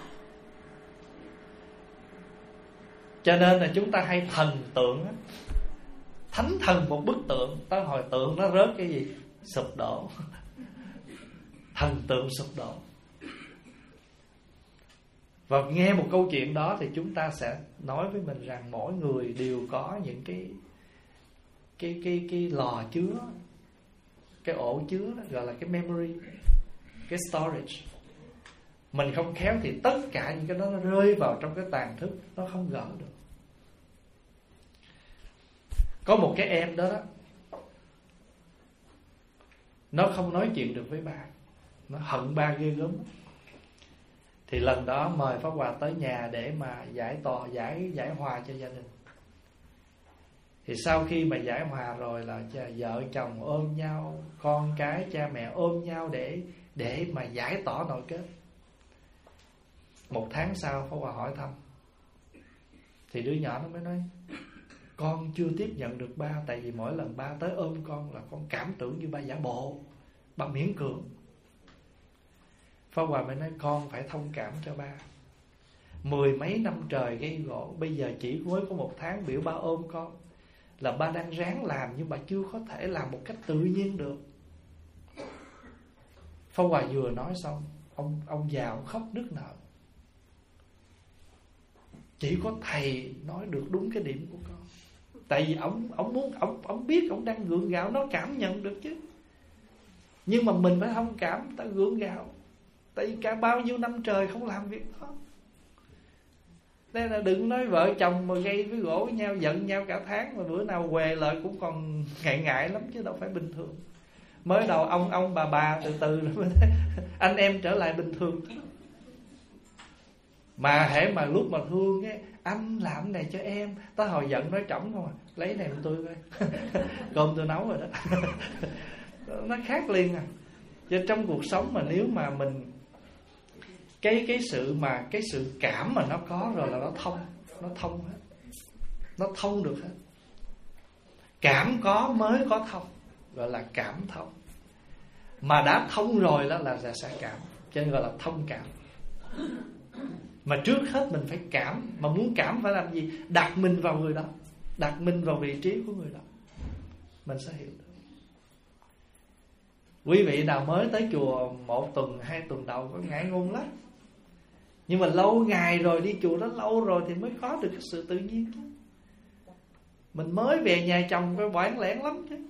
A: Cho nên là chúng ta hay thần tượng á, thánh thần một bức tượng, tới hồi tượng nó rớt cái gì? Sụp đổ. Thần tượng sụp đổ. Và nghe một câu chuyện đó thì chúng ta sẽ nói với mình rằng mỗi người đều có những cái cái cái cái lò chứa, cái ổ chứa đó, gọi là cái memory, cái storage. Mình không khéo thì tất cả những cái đó nó rơi vào trong cái tàn thức, nó không gỡ được. Có một cái em đó, đó nó không nói chuyện được với ba, nó hận ba ghê gớm. Thì lần đó mời Pháp Hòa tới nhà để mà giải tòa, giải giải hòa cho gia đình. Thì sau khi mà giải hòa rồi là vợ chồng ôm nhau, con cái cha mẹ ôm nhau để để mà giải tỏa nội kết. Một tháng sau Pháp Hòa hỏi thăm, thì đứa nhỏ nó mới nói: con chưa tiếp nhận được ba, tại vì mỗi lần ba tới ôm con là con cảm tưởng như ba giả bộ, ba miễn cưỡng. Pháp Hòa mới nói: con phải thông cảm cho ba. Mười mấy năm trời gây gỗ, bây giờ chỉ mới có một tháng biểu ba ôm con, là ba đang ráng làm nhưng mà chưa có thể làm một cách tự nhiên được. Pháp Hòa vừa nói xong, ông ông già ông khóc nức nở. Chỉ có Thầy nói được đúng cái điểm của con. Tại vì ông ông muốn ông ông biết ông đang gượng gạo, nó cảm nhận được chứ. Nhưng mà mình phải thông cảm, ta gượng gạo. Tại vì cả bao nhiêu năm trời không làm việc đó. Nên là đừng nói vợ chồng mà gây với gỗ với nhau, giận nhau cả tháng, mà bữa nào què lại cũng còn ngại ngại lắm, chứ đâu phải bình thường. Mới đầu ông ông bà bà từ từ mới thấy anh em trở lại bình thường. Mà hễ mà lúc mà thương ấy, anh làm cái này cho em, tới hồi giận nói trỏng không à, lấy này của tôi coi. Cơm tôi nấu rồi đó. Nó khác liền à. Cho trong cuộc sống mà nếu mà mình cái cái sự mà cái sự cảm mà nó có rồi là nó thông, nó thông hết, nó thông được hết. Cảm có mới có thông, gọi là cảm thông. Mà đã thông rồi đó là sẽ cảm, cho nên gọi là thông cảm. Mà trước hết mình phải cảm. Mà muốn cảm phải làm gì? Đặt mình vào người đó, đặt mình vào vị trí của người đó, mình sẽ hiểu được. Quý vị nào mới tới chùa một tuần, hai tuần đầu có ngại ngùng lắm. Nhưng mà lâu ngày rồi, đi chùa đó lâu rồi thì mới có được cái sự tự nhiên chứ. Mình mới về nhà chồng phải bản lẻn lắm chứ,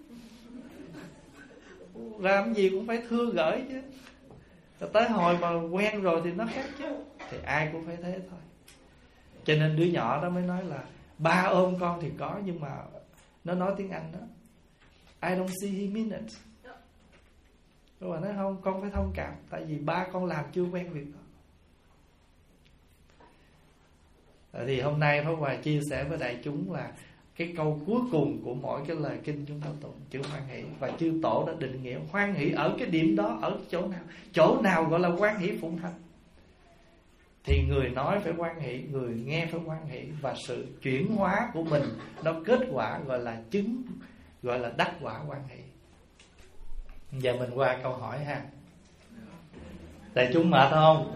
A: làm gì cũng phải thưa gửi chứ. Rồi tới hồi mà quen rồi thì nó khác chứ. Thì ai cũng phải thế thôi. Cho nên đứa nhỏ đó mới nói là ba ôm con thì có, nhưng mà Nó nói tiếng Anh đó. I don't see him in it. Rồi bà nói không, con phải thông cảm, tại vì ba con làm chưa quen việc đó. Thì hôm nay Pháp Hòa chia sẻ với đại chúng là cái câu cuối cùng của mỗi cái lời kinh chúng ta tụng, chữ hoan hỷ. Và chư tổ đã định nghĩa hoan hỷ ở cái điểm đó, ở chỗ nào. Chỗ nào gọi là hoan hỷ phụng hành, thì người nói phải hoan hỷ, người nghe phải hoan hỷ. Và sự chuyển hóa của mình nó kết quả gọi là chứng, gọi là đắc quả hoan hỷ. Giờ mình qua câu hỏi ha. Đại chúng mệt không?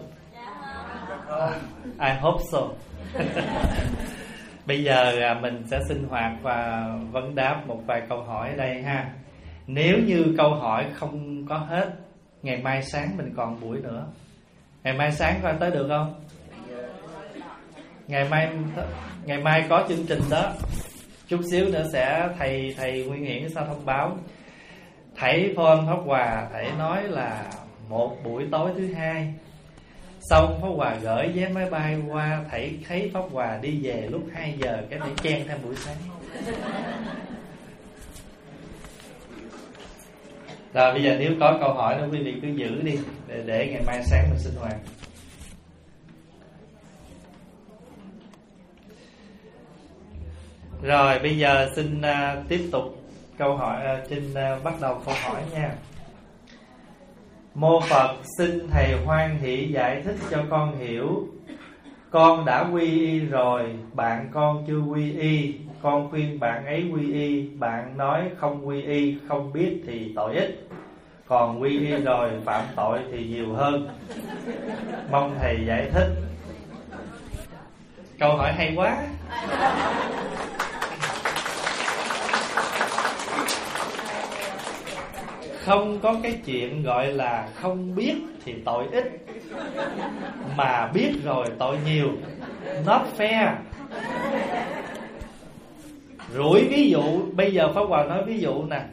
A: I hope so. Bây giờ mình sẽ sinh hoạt và vấn đáp một vài câu hỏi ở đây ha. Nếu như câu hỏi không có hết, ngày mai sáng mình còn buổi nữa. Ngày mai sáng coi tới được không? Ngày mai ngày mai có chương trình đó. Chút xíu nữa sẽ thầy thầy Nguyên Hiển sao thông báo. Thầy phone Pháp Hòa, thầy nói là một buổi tối thứ hai. Xong Pháp Hòa gửi vé máy bay qua, thầy thấy Pháp Hòa đi về lúc hai giờ, cái thầy chen thêm buổi sáng. Rồi bây giờ nếu có câu hỏi đó quý vị cứ giữ đi, để, để ngày mai sáng mình sinh hoạt. Rồi bây giờ xin uh, tiếp tục câu hỏi, uh, xin uh, bắt đầu câu hỏi nha. Mô Phật, xin thầy hoan hỷ giải thích cho con hiểu. Con đã quy y rồi, bạn con chưa quy y. Con khuyên bạn ấy quy y, bạn nói không quy y, không biết thì tội ít. Còn quy y rồi phạm tội thì nhiều hơn. Mong thầy giải thích. Câu hỏi hay quá. Không có cái chuyện gọi là không biết thì tội ít, mà biết rồi tội nhiều. Not fair. Rủi ví dụ, bây giờ Pháp Hòa nói ví dụ nè.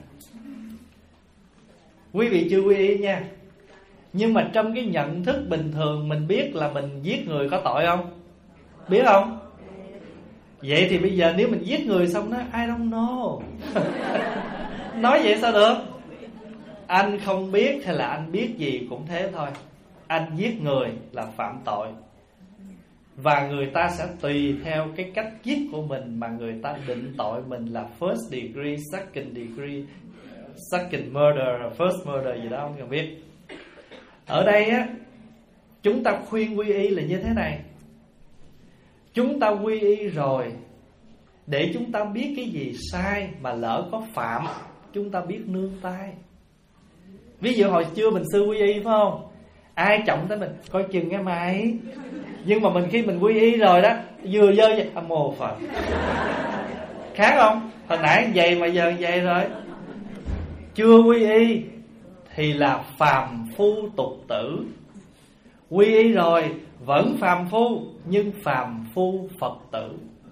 A: Quý vị chưa quy y nha, nhưng mà trong cái nhận thức bình thường mình biết là mình giết người có tội không? Biết không? Vậy thì bây giờ nếu mình giết người xong nói I don't know. Nói vậy sao được? Anh không biết hay là anh biết gì cũng thế thôi. Anh giết người là phạm tội. Và người ta sẽ tùy theo cái cách giết của mình mà người ta định tội mình là first degree, second degree, second murder, first murder gì đó không cần biết. Ở đây á, chúng ta khuyên quy y là như thế này. Chúng ta quy y rồi để chúng ta biết cái gì sai, mà lỡ có phạm chúng ta biết nương tay. Ví dụ hồi xưa mình sư quy y phải không? Ai trọng tới mình coi chừng nghe mày. Nhưng mà mình khi mình quy y rồi đó, vừa dơ vậy à, mồ Phật. Khác không? Hồi nãy vậy mà giờ vậy rồi. Chưa quy y thì là phàm phu tục tử. Quy y rồi vẫn phàm phu, nhưng phàm phu Phật tử.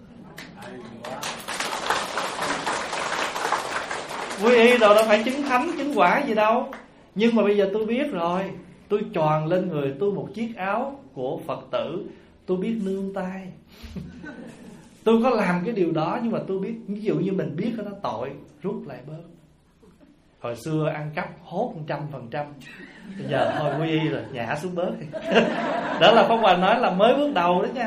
A: Quy y rồi đâu phải chứng thánh chứng quả gì đâu. Nhưng mà bây giờ tôi biết rồi, tôi choàng lên người tôi một chiếc áo của Phật tử, tôi biết nương tay. Tôi có làm cái điều đó, nhưng mà tôi biết, ví dụ như mình biết nó tội, rút lại bớt. Hồi xưa ăn cắp hốt một trăm phần trăm, bây giờ thôi quy y rồi, nhả xuống bớt. Đó là Pháp Hòa nói là mới bước đầu đó nha.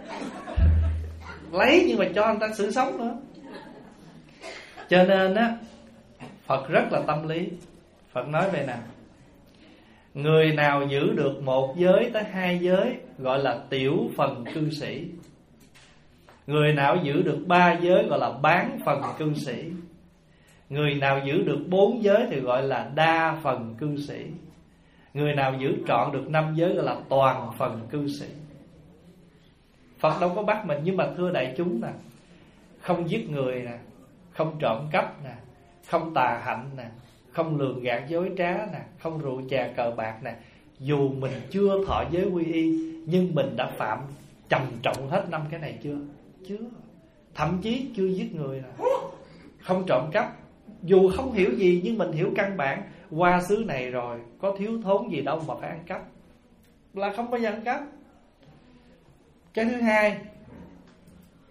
A: Lấy nhưng mà cho anh ta sự sống nữa. Cho nên á, Phật rất là tâm lý. Phật nói về nào, người nào giữ được một giới tới hai giới gọi là tiểu phần cư sĩ. Người nào giữ được ba giới gọi là bán phần cư sĩ. Người nào giữ được bốn giới thì gọi là đa phần cư sĩ. Người nào giữ trọn được năm giới gọi là toàn phần cư sĩ. Phật đâu có bắt mình, nhưng mà thưa đại chúng nè, không giết người nè, không trộm cắp nè, không tà hạnh nè, không lường gạt dối trá nè, không rượu chè cờ bạc nè. Dù mình chưa thọ giới quy y, nhưng mình đã phạm trầm trọng hết năm cái này chưa? Chưa. Thậm chí chưa giết người nè, không trộm cắp. Dù không hiểu gì nhưng mình hiểu căn bản, qua xứ này rồi, có thiếu thốn gì đâu mà phải ăn cắp, là không bao giờ ăn cắp. Cái thứ hai,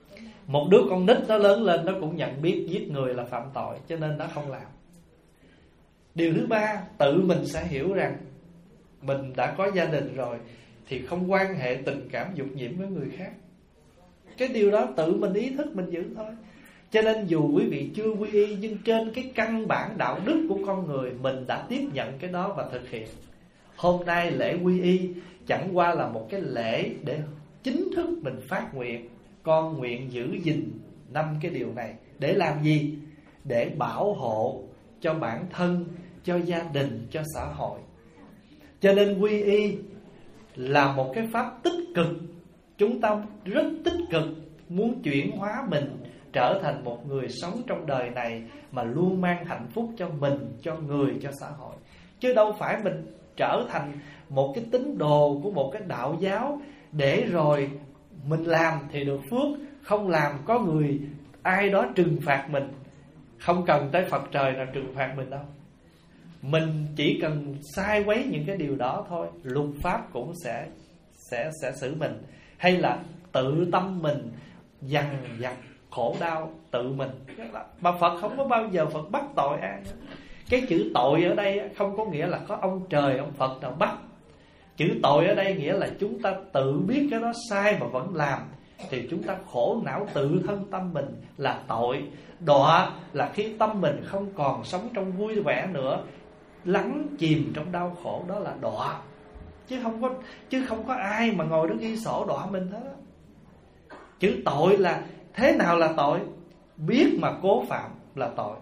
A: Một đứa con nít nó lớn lên nó cũng nhận biết giết người là phạm tội, cho nên nó không làm. Điều thứ ba, tự mình sẽ hiểu rằng mình đã có gia đình rồi thì không quan hệ tình cảm dục nhiễm với người khác. Cái điều đó tự mình ý thức mình giữ thôi. Cho nên dù quý vị chưa quy y, nhưng trên cái căn bản đạo đức của con người, mình đã tiếp nhận cái đó và thực hiện. Hôm nay lễ quy y chẳng qua là một cái lễ để chính thức mình phát nguyện, con nguyện giữ gìn năm cái điều này. Để làm gì? Để bảo hộ cho bản thân, cho gia đình, cho xã hội. Cho nên quy y là một cái pháp tích cực. Chúng ta rất tích cực muốn chuyển hóa mình trở thành một người sống trong đời này mà luôn mang hạnh phúc cho mình, cho người, cho xã hội. Chứ đâu phải mình trở thành một cái tín đồ của một cái đạo giáo để rồi mình làm thì được phước, không làm có người ai đó trừng phạt mình. Không cần tới Phật trời nào trừng phạt mình đâu. Mình chỉ cần sai quấy những cái điều đó thôi, luật pháp cũng sẽ sẽ sẽ xử mình. Hay là tự tâm mình dằn vặt khổ đau tự mình. Mà Phật không có bao giờ Phật bắt tội ai. Cái chữ tội ở đây không có nghĩa là có ông trời, ông Phật nào bắt. Chữ tội ở đây nghĩa là chúng ta tự biết cái đó sai mà vẫn làm, thì chúng ta khổ não tự thân tâm mình là tội. Đọa là khi tâm mình không còn sống trong vui vẻ nữa, lắng chìm trong đau khổ, đó là đọa. Chứ không có chứ không có ai mà ngồi đó ghi sổ đọa mình hết. Chữ tội là thế nào là tội? Biết mà cố phạm là tội.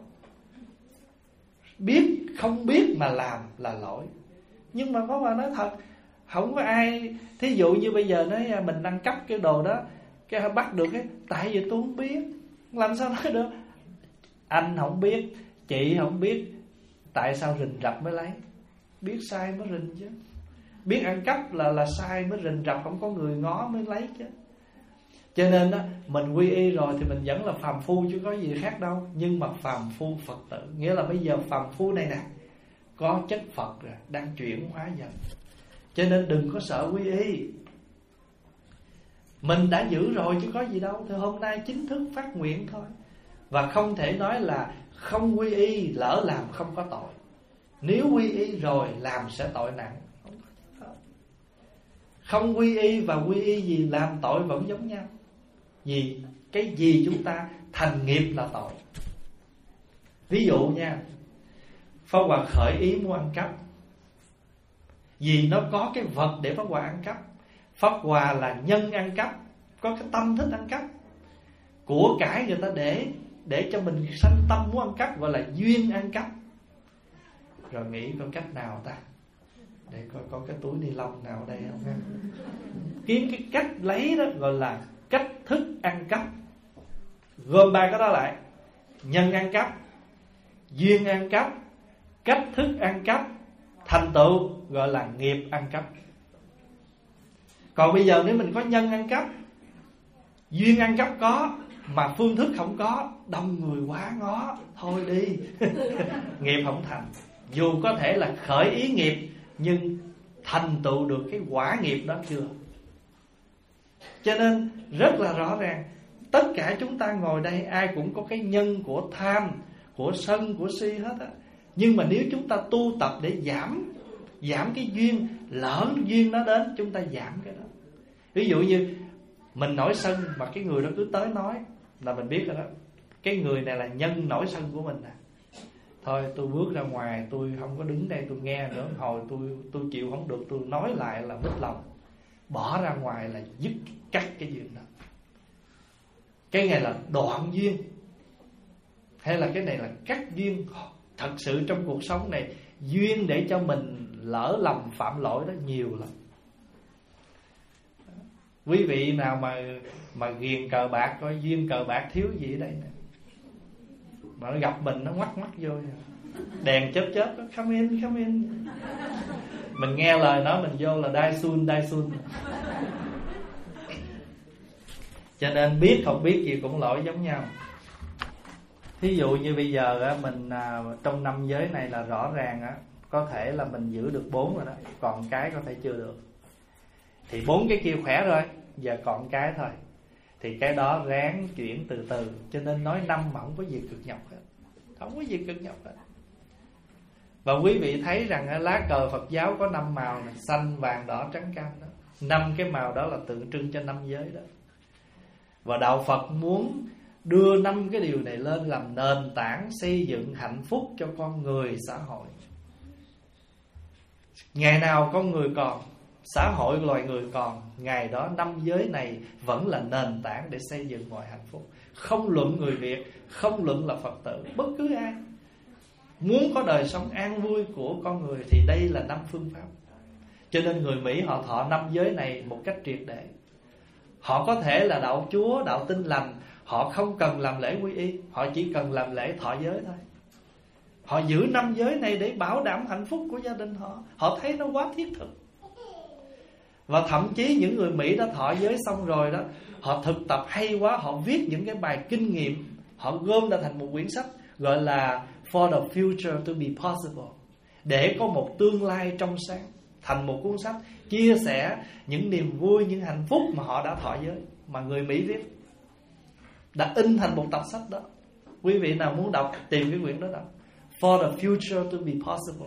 A: Biết không biết mà làm là lỗi. Nhưng mà có bà nói thật, không có ai. Thí dụ như bây giờ nói mình ăn cắp cái đồ đó, cái họ bắt được cái tại vì tôi không biết. Làm sao nói được? Anh không biết, chị không biết, tại sao rình rập mới lấy? Biết sai mới rình chứ. Biết ăn cắp là là sai mới rình rập, không có người ngó mới lấy chứ. Cho nên đó, mình quy y rồi thì mình vẫn là phàm phu chứ có gì khác đâu. Nhưng mà phàm phu Phật tử, nghĩa là bây giờ phàm phu này nè có chất Phật rồi, đang chuyển hóa dần. Cho nên đừng có sợ quy y. Mình đã giữ rồi chứ có gì đâu. Thì hôm nay chính thức phát nguyện thôi. Và không thể nói là không quy y lỡ làm không có tội. Nếu quy y rồi làm sẽ tội nặng. Không quy y và quy y gì làm tội vẫn giống nhau. Vì cái gì chúng ta thành nghiệp là tội. Ví dụ nha, Pháp Hòa khởi ý muốn ăn cắp, vì nó có cái vật để Pháp Hòa ăn cắp. Pháp Hòa là nhân ăn cắp, có cái tâm thích ăn cắp. Của cải người ta để Để cho mình sanh tâm muốn ăn cắp, gọi là duyên ăn cắp. Rồi nghĩ có cách nào ta, để coi có cái túi ni lông nào ở đây không ha. Kiếm cái cách lấy đó gọi là cách thức ăn cắp. Gom ba cái đó lại: nhân ăn cắp, duyên ăn cắp, cách thức ăn cắp, thành tựu gọi là nghiệp ăn cắp. Còn bây giờ nếu mình có nhân ăn cắp, duyên ăn cắp có, mà phương thức không có, đông người quá ngó, thôi đi. Nghiệp không thành. Dù có thể là khởi ý nghiệp, nhưng thành tựu được cái quả nghiệp đó chưa. Cho nên rất là rõ ràng, tất cả chúng ta ngồi đây ai cũng có cái nhân của tham, của sân, của si hết á. Nhưng mà nếu chúng ta tu tập để giảm Giảm cái duyên, lỡ duyên nó đến, chúng ta giảm cái đó. Ví dụ như mình nổi sân mà cái người đó cứ tới nói, là mình biết rồi đó, cái người này là nhân nổi sân của mình nè. Thôi tôi bước ra ngoài, tôi không có đứng đây tôi nghe nữa. Hồi tôi tôi chịu không được, tôi nói lại là mít lòng. Bỏ ra ngoài là dứt cắt cái duyên đó. Cái này là đoạn duyên, hay là cái này là cắt duyên. Thật sự trong cuộc sống này, duyên để cho mình lỡ lầm phạm lỗi đó nhiều lắm. Quý vị nào mà mà ghiền cờ bạc, coi duyên cờ bạc thiếu gì ở đây nè. Mà nó gặp mình nó ngoắt ngoắt vô, đèn chớp chớp, come in, come in. Mình nghe lời nó, mình vô là dai sun, dai sun. Cho nên biết không biết gì cũng lỗi giống nhau. Thí dụ như bây giờ á, mình à, trong năm giới này là rõ ràng á, có thể là mình giữ được bốn rồi đó, còn cái có thể chưa được. Thì bốn cái kia khỏe rồi, giờ còn cái thôi. thì cái đó ráng chuyển từ từ. Cho nên nói năm mà không có gì cực nhọc hết, không có gì cực nhọc hết. Và quý vị thấy rằng lá cờ Phật giáo có năm màu này, xanh, vàng, đỏ, trắng, cam đó. Năm cái màu đó là tượng trưng cho năm giới đó. Và đạo Phật muốn đưa năm cái điều này lên làm nền tảng xây dựng hạnh phúc cho con người, xã hội. Ngày nào con người còn, xã hội loài người còn, ngày đó năm giới này vẫn là nền tảng để xây dựng mọi hạnh phúc. Không luận người Việt, không luận là Phật tử, bất cứ ai muốn có đời sống an vui của con người thì đây là năm phương pháp. Cho nên người Mỹ họ thọ năm giới này một cách triệt để. Họ có thể là đạo Chúa, đạo Tin Lành, họ không cần làm lễ quy y, họ chỉ cần làm lễ thọ giới thôi. Họ giữ năm giới này để bảo đảm hạnh phúc của gia đình họ. Họ thấy nó quá thiết thực. Và thậm chí những người Mỹ đã thọ giới xong rồi đó, họ thực tập hay quá, họ viết những cái bài kinh nghiệm, họ gom ra thành một quyển sách gọi là For the Future to be Possible, để có một tương lai trong sáng, thành một cuốn sách chia sẻ những niềm vui, những hạnh phúc mà họ đã thọ giới, mà người Mỹ viết, đã in thành một tập sách đó. Quý vị nào muốn đọc, tìm cái quyển đó đọc, For the Future to be Possible.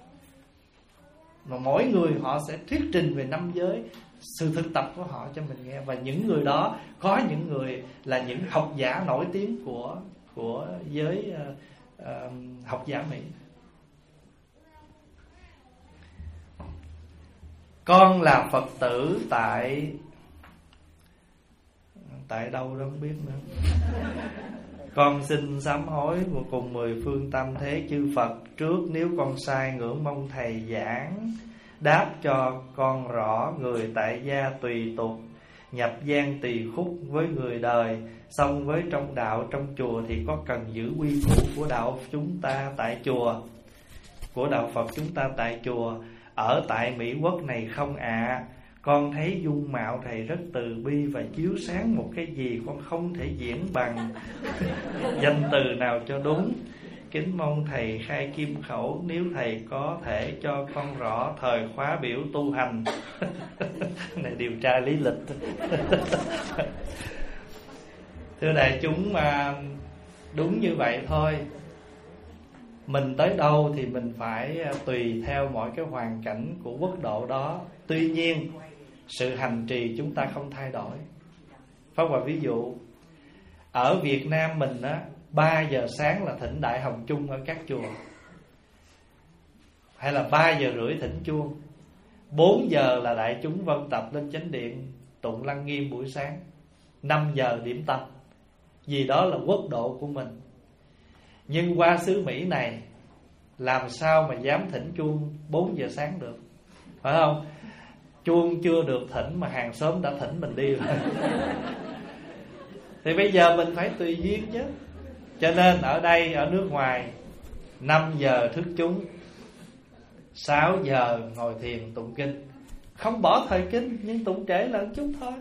A: Mà mỗi người họ sẽ thuyết trình về năm giới, sự thực tập của họ cho mình nghe. Và những người đó, có những người là những học giả nổi tiếng của của giới uh, uh, học giả Mỹ. Con là Phật tử tại tại đâu đó không biết nữa. Con xin sám hối cùng mười phương tam thế chư Phật trước, nếu con sai ngưỡng mong thầy giảng đáp cho con rõ. Người tại gia tùy tục nhập gian tỳ khúc với người đời, xong với trong đạo trong chùa thì có cần giữ quy củ của đạo chúng ta tại chùa, của đạo Phật chúng ta tại chùa ở tại Mỹ Quốc này không ạ? À? Con thấy dung mạo thầy rất từ bi và chiếu sáng một cái gì con không thể diễn bằng danh từ nào cho đúng. Kính mong thầy khai kim khẩu, nếu thầy có thể cho con rõ thời khóa biểu tu hành. Này điều tra lý lịch. Thưa đại chúng, mà đúng như vậy thôi. Mình tới đâu thì mình phải tùy theo mọi cái hoàn cảnh của quốc độ đó. Tuy nhiên sự hành trì chúng ta không thay đổi. Pháp Hòa ví dụ, ở Việt Nam mình á, ba giờ sáng là thỉnh Đại Hồng Chung ở các chùa, hay là ba giờ rưỡi thỉnh chuông, bốn giờ là đại chúng vân tập lên chánh điện tụng lăng nghiêm buổi sáng, năm giờ điểm tâm. Vì đó là quốc độ của mình. Nhưng qua xứ Mỹ này làm sao mà dám thỉnh chuông bốn giờ sáng được, phải không? Chuông chưa được thỉnh mà hàng xóm đã thỉnh mình đi rồi. Thì bây giờ mình phải tùy duyên chứ. Cho nên ở đây, ở nước ngoài, năm giờ thức chúng, sáu giờ ngồi thiền tụng kinh. Không bỏ thời kinh, nhưng tụng trễ là một chút thôi.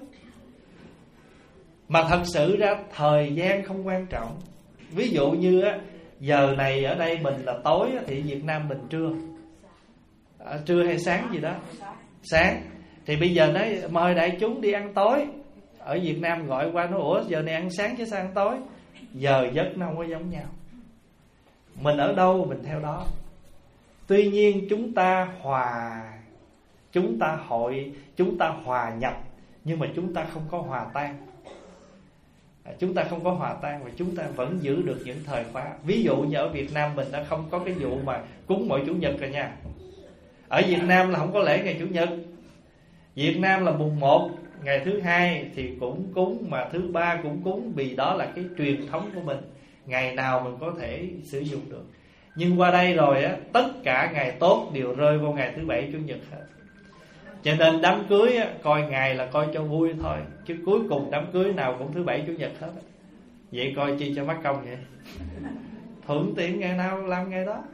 A: Mà thật sự ra thời gian không quan trọng. Ví dụ như á, giờ này ở đây mình là tối, thì Việt Nam mình trưa. À, trưa hay sáng gì đó? Sáng. Thì bây giờ nói mời đại chúng đi ăn tối. Ở Việt Nam gọi qua nói ủa giờ này ăn sáng chứ sao ăn tối? Giờ giấc nó không có giống nhau. Mình ở đâu mình theo đó. Tuy nhiên chúng ta hòa, chúng ta hội, chúng ta hòa nhập, nhưng mà chúng ta không có hòa tan. à, Chúng ta không có hòa tan, và chúng ta vẫn giữ được những thời khóa. Ví dụ như ở Việt Nam mình đã không có cái vụ mà cúng mỗi Chủ nhật rồi nha. Ở Việt Nam là không có lễ ngày Chủ nhật. Việt Nam là mùng một, ngày thứ hai thì cũng cúng, mà thứ ba cũng cúng, vì đó là cái truyền thống của mình. Ngày nào mình có thể sử dụng được. Nhưng qua đây rồi á, tất cả ngày tốt đều rơi vào ngày thứ bảy Chủ nhật hết. Cho nên đám cưới á, coi ngày là coi cho vui thôi, chứ cuối cùng đám cưới nào cũng thứ bảy Chủ nhật hết. Vậy coi chi cho mắc công vậy. Thuận tiện ngày nào làm ngày đó.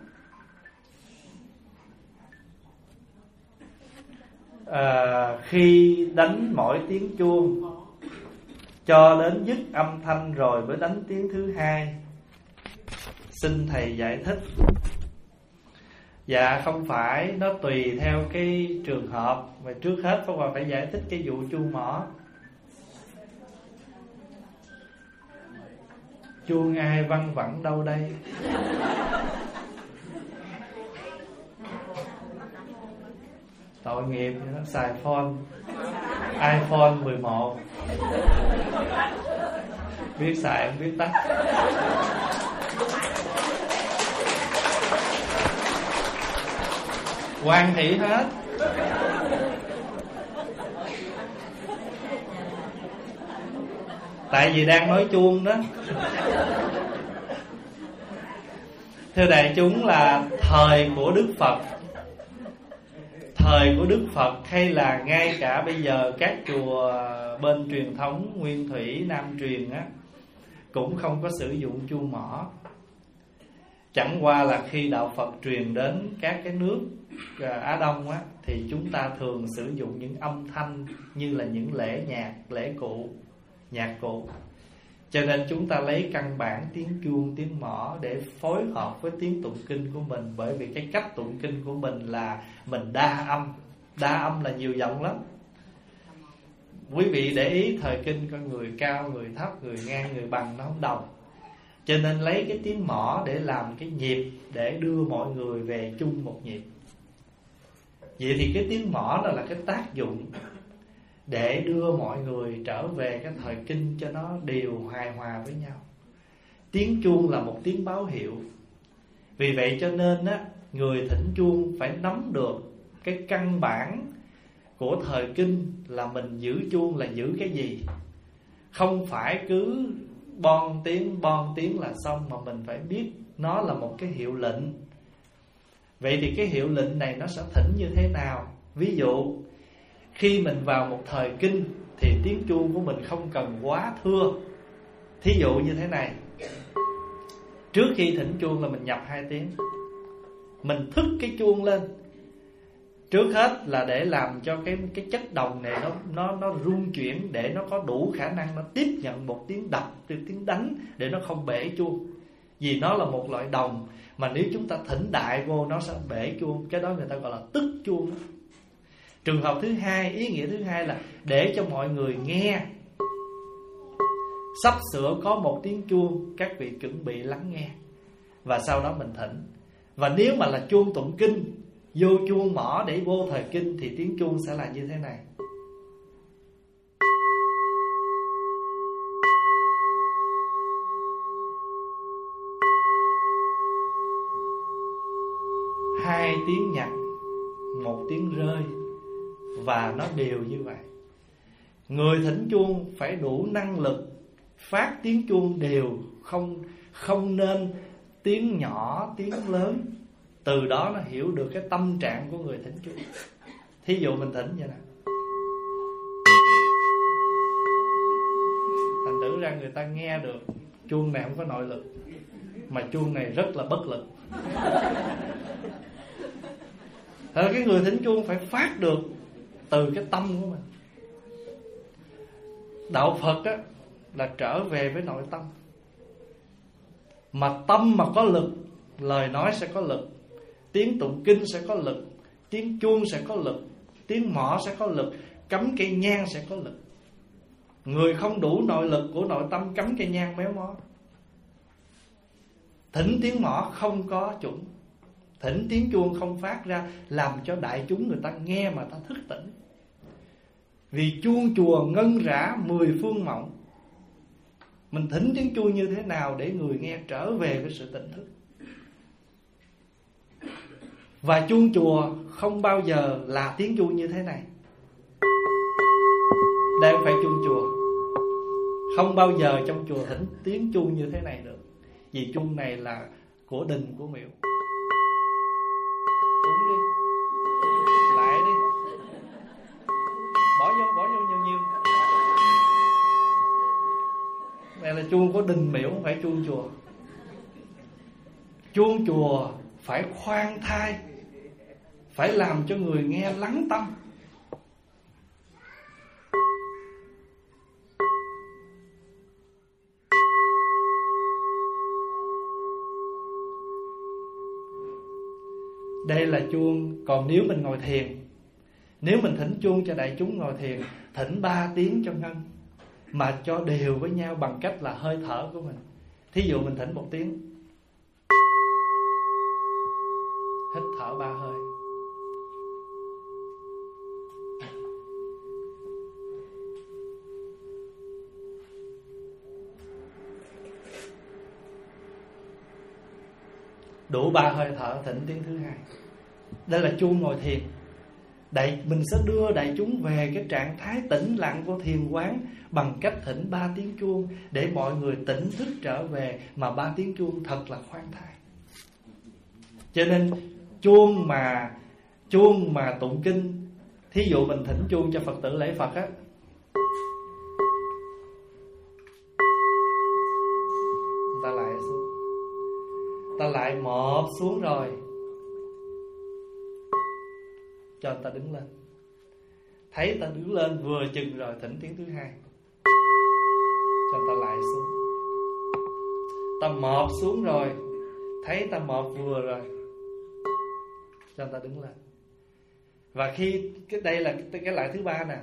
A: À, khi đánh mỗi tiếng chuông cho đến dứt âm thanh rồi mới đánh tiếng thứ hai. Xin thầy giải thích. Dạ không phải, nó tùy theo cái trường hợp. Và trước hết Pháp Hòa phải giải thích cái vụ chuông mỏ. chuông ai văng vẳng đâu đây? Tội nghiệp nó xài phone iPhone mười một, biết xài không biết tắt. Hoan hỷ hết. Tại vì đang nói chuông đó. Thưa đại chúng, là thời của Đức Phật, thời của Đức Phật hay là ngay cả bây giờ các chùa bên truyền thống Nguyên Thủy Nam truyền á, cũng không có sử dụng chuông mỏ. Chẳng qua là khi đạo Phật truyền đến các cái nước Á Đông á, thì chúng ta thường sử dụng những âm thanh như là những lễ nhạc, lễ cụ, nhạc cụ. Cho nên chúng ta lấy căn bản tiếng chuông, tiếng mõ để phối hợp với tiếng tụng kinh của mình. Bởi vì cái cách tụng kinh của mình là mình đa âm. Đa âm là nhiều giọng lắm. Quý vị để ý thời kinh con người cao, người thấp, người ngang, người bằng nó không đồng. Cho nên lấy cái tiếng mõ để làm cái nhịp, để đưa mọi người về chung một nhịp. Vậy thì cái tiếng mõ đó là cái tác dụng để đưa mọi người trở về cái thời kinh cho nó đều hài hòa với nhau. Tiếng chuông là một tiếng báo hiệu. Vì vậy cho nên á, người thỉnh chuông phải nắm được cái căn bản của thời kinh là mình giữ chuông là giữ cái gì. Không phải cứ bon tiếng, bon tiếng là xong, mà mình phải biết nó là một cái hiệu lệnh. Vậy thì cái hiệu lệnh này nó sẽ thỉnh như thế nào? Ví dụ khi mình vào một thời kinh thì tiếng chuông của mình không cần quá thưa. Thí dụ như thế này, trước khi thỉnh chuông là mình nhập hai tiếng, mình thức cái chuông lên. Trước hết là để làm cho cái cái chất đồng này nó nó nó rung chuyển, để nó có đủ khả năng nó tiếp nhận một tiếng đập, tiếng đánh, để nó không bể chuông. Vì nó là một loại đồng mà nếu chúng ta thỉnh đại vô nó sẽ bể chuông. Cái đó người ta gọi là tức chuông. Trường hợp thứ hai, ý nghĩa thứ hai là để cho mọi người nghe. Sắp sửa có một tiếng chuông, các vị chuẩn bị lắng nghe, và sau đó mình thỉnh. Và nếu mà là chuông tụng kinh, vô chuông mỏ để vô thời kinh, thì tiếng chuông sẽ là như thế này. Hai tiếng nhặt, một tiếng rơi, và nó đều như vậy. Người thỉnh chuông phải đủ năng lực phát tiếng chuông đều, không không nên tiếng nhỏ, tiếng lớn. Từ đó nó hiểu được cái tâm trạng của người thỉnh chuông. Thí dụ mình thỉnh vậy nè, thành thử ra người ta nghe được chuông này không có nội lực, mà chuông này rất là bất lực. Thật cái người thỉnh chuông phải phát được từ cái tâm của mình. Đạo Phật á, là trở về với nội tâm. Mà tâm mà có lực, lời nói sẽ có lực, tiếng tụng kinh sẽ có lực, tiếng chuông sẽ có lực, tiếng mõ sẽ có lực, cắm cây nhang sẽ có lực. Người không đủ nội lực của nội tâm cắm cây nhang méo mó. Thỉnh tiếng mõ không có chuẩn, thỉnh tiếng chuông không phát ra, làm cho đại chúng người ta nghe mà ta thức tỉnh. Vì chuông chùa ngân rã mười phương mộng. Mình thỉnh tiếng chuông như thế nào để người nghe trở về với sự tỉnh thức. Và chuông chùa không bao giờ là tiếng chuông như thế này. Đây không phải chuông chùa. Không bao giờ trong chùa thỉnh tiếng chuông như thế này được. Vì chuông này là của đình, của miễu. Cúng đi, lại đi, bỏ vô, bỏ vô nhiều nhiều. Đây là chuông của đình miễu, không phải chuông chùa. Chuông chùa phải khoan thai, phải làm cho người nghe lắng tâm. Đây là chuông. Còn nếu mình ngồi thiền, nếu mình thỉnh chuông cho đại chúng ngồi thiền, thỉnh ba tiếng cho ngân, mà cho đều với nhau bằng cách là hơi thở của mình. Thí dụ mình thỉnh một tiếng, hít thở ba hơi, đủ ba hơi thở thỉnh tiếng thứ hai. Đây là chuông ngồi thiền. Đại, mình sẽ đưa đại chúng về cái trạng thái tĩnh lặng của thiền quán bằng cách thỉnh ba tiếng chuông, để mọi người tỉnh thức trở về. Mà ba tiếng chuông thật là khoan thai. Cho nên chuông mà chuông mà tụng kinh, thí dụ mình thỉnh chuông cho Phật tử lễ Phật á, ta lại xuống, ta lại mọp xuống rồi cho người ta đứng lên. Thấy ta đứng lên vừa chừng rồi thỉnh tiếng thứ hai, cho người ta lại xuống. Ta mọp xuống rồi, thấy ta mọp vừa rồi, cho người ta đứng lên. Và khi cái đây là cái, cái lại thứ ba nè,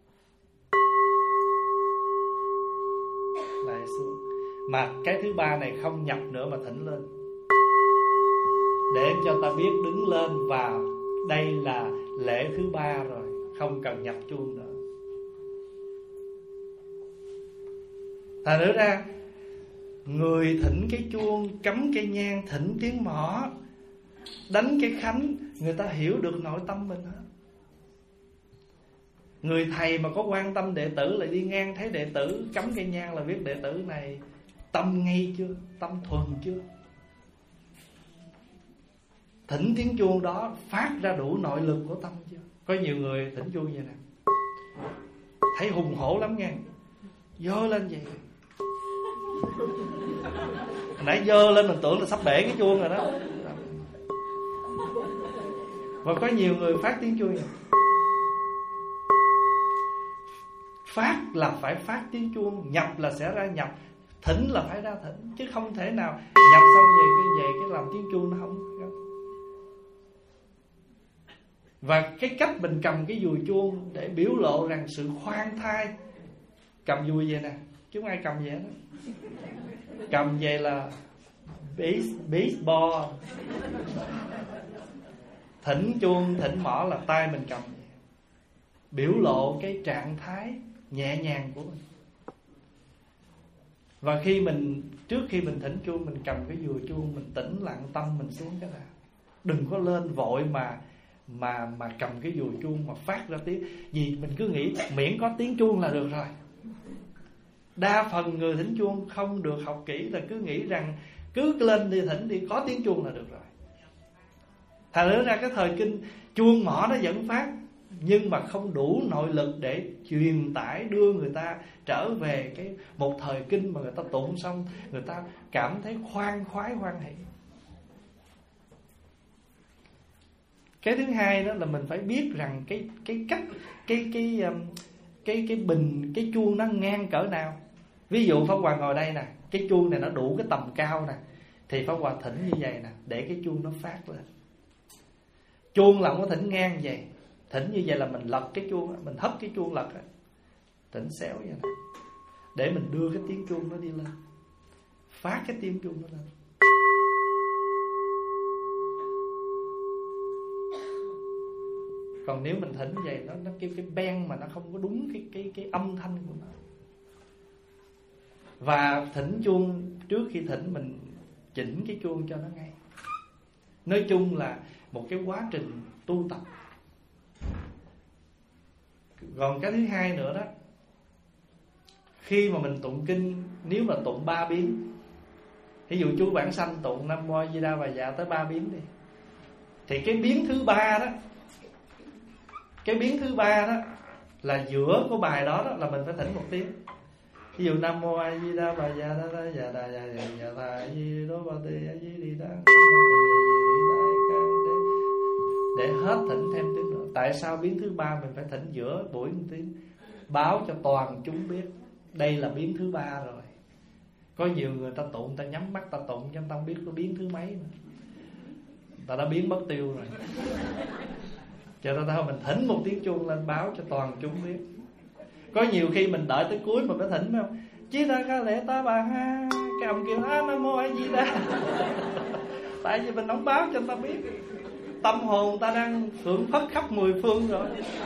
A: lại xuống. Mà cái thứ ba này không nhập nữa mà thỉnh lên, để cho ta biết đứng lên. Và đây là lễ thứ ba rồi, không cần nhập chuông nữa. Thành nữa ra, người thỉnh cái chuông, cắm cây nhang, thỉnh tiếng mõ, đánh cái khánh, người ta hiểu được nội tâm mình hết. Người thầy mà có quan tâm đệ tử lại đi ngang thấy đệ tử cắm cây nhang là biết đệ tử này tâm ngay chưa, tâm thuần chưa. Thỉnh tiếng chuông đó phát ra đủ nội lực của tâm chưa. Có nhiều người thỉnh chuông vậy nè, thấy hùng hổ lắm nha, dơ lên vậy. Hồi nãy dơ lên mình tưởng là sắp bể cái chuông rồi đó. Và có nhiều người phát tiếng chuông vậy. Phát là phải phát tiếng chuông, nhập là sẽ ra nhập, thỉnh là phải ra thỉnh. Chứ không thể nào nhập xong về cái về cái làm tiếng chuông nó không. Và cái cách mình cầm cái dùi chuông để biểu lộ rằng sự khoan thai. Cầm dùi về nè, chứ không ai cầm về đó. Cầm về là base, baseball. Thỉnh chuông, thỉnh mõ là tay mình cầm về, biểu lộ cái trạng thái nhẹ nhàng của mình. Và khi mình trước khi mình thỉnh chuông, mình cầm cái dùi chuông, mình tĩnh lặng tâm mình xuống cái nào. Đừng có lên vội mà mà mà cầm cái dùi chuông mà phát ra tiếng. Vì mình cứ nghĩ miễn có tiếng chuông là được rồi. Đa phần người thỉnh chuông không được học kỹ là cứ nghĩ rằng cứ lên đi thỉnh đi, có tiếng chuông là được rồi. Thành ra cái thời kinh chuông mõ nó vẫn phát, nhưng mà không đủ nội lực để truyền tải đưa người ta trở về cái một thời kinh mà người ta tụng xong người ta cảm thấy khoan khoái hoan hỷ. Cái thứ hai đó là mình phải biết rằng cái cái cách cái cái cái cái, cái bình cái chuông nó ngang cỡ nào. Ví dụ Pháp Hòa ngồi đây nè, cái chuông này nó đủ cái tầm cao nè, thì Pháp Hòa thỉnh như vậy nè, để cái chuông nó phát lên. Chuông là không có thỉnh ngang vậy. Thỉnh như vậy là mình lật cái chuông, mình hấp cái chuông lật á, thỉnh xéo vậy nè, để mình đưa cái tiếng chuông nó đi lên, phát cái tiếng chuông nó lên. Còn nếu mình thỉnh vậy nó nó kêu cái beng mà nó không có đúng cái cái cái âm thanh của nó. Và thỉnh chuông, trước khi thỉnh mình chỉnh cái chuông cho nó ngay. Nói chung là một cái quá trình tu tập. Còn cái thứ hai nữa đó, khi mà mình tụng kinh, nếu mà tụng ba biến, ví dụ chú Vãng Sanh tụng Nam Mô A Di Đà Bà Dạ tới ba biến đi, thì cái biến thứ ba đó, cái biến thứ ba đó là giữa của bài đó, đó là mình phải thỉnh một tiếng. Ví dụ Nam Mô A Di Đà Bà Dạ Đà Đà Dạ Đà Dạ Dạ Dạ Đà A Di Đô Bà Tê A Di Đi Đà, để hết thỉnh thêm tiếng nữa. Tại sao biến thứ ba mình phải thỉnh giữa buổi một tiếng, báo cho toàn chúng biết đây là biến thứ ba rồi. Có nhiều người ta tụng, ta nhắm mắt ta tụng cho ta không biết có biến thứ mấy nữa, ta đã biến mất tiêu rồi. Cho nên ta mình thỉnh một tiếng chuông lên báo cho toàn chúng biết. Có nhiều khi mình đợi tới cuối mà mới thỉnh phải không? Chí ta ca lệ ta bà ha, Cái ông kêu à, Nam Mô A Di Đà. Tại vì mình không báo cho người ta biết, tâm hồn ta đang phượng phất khắp mười phương rồi.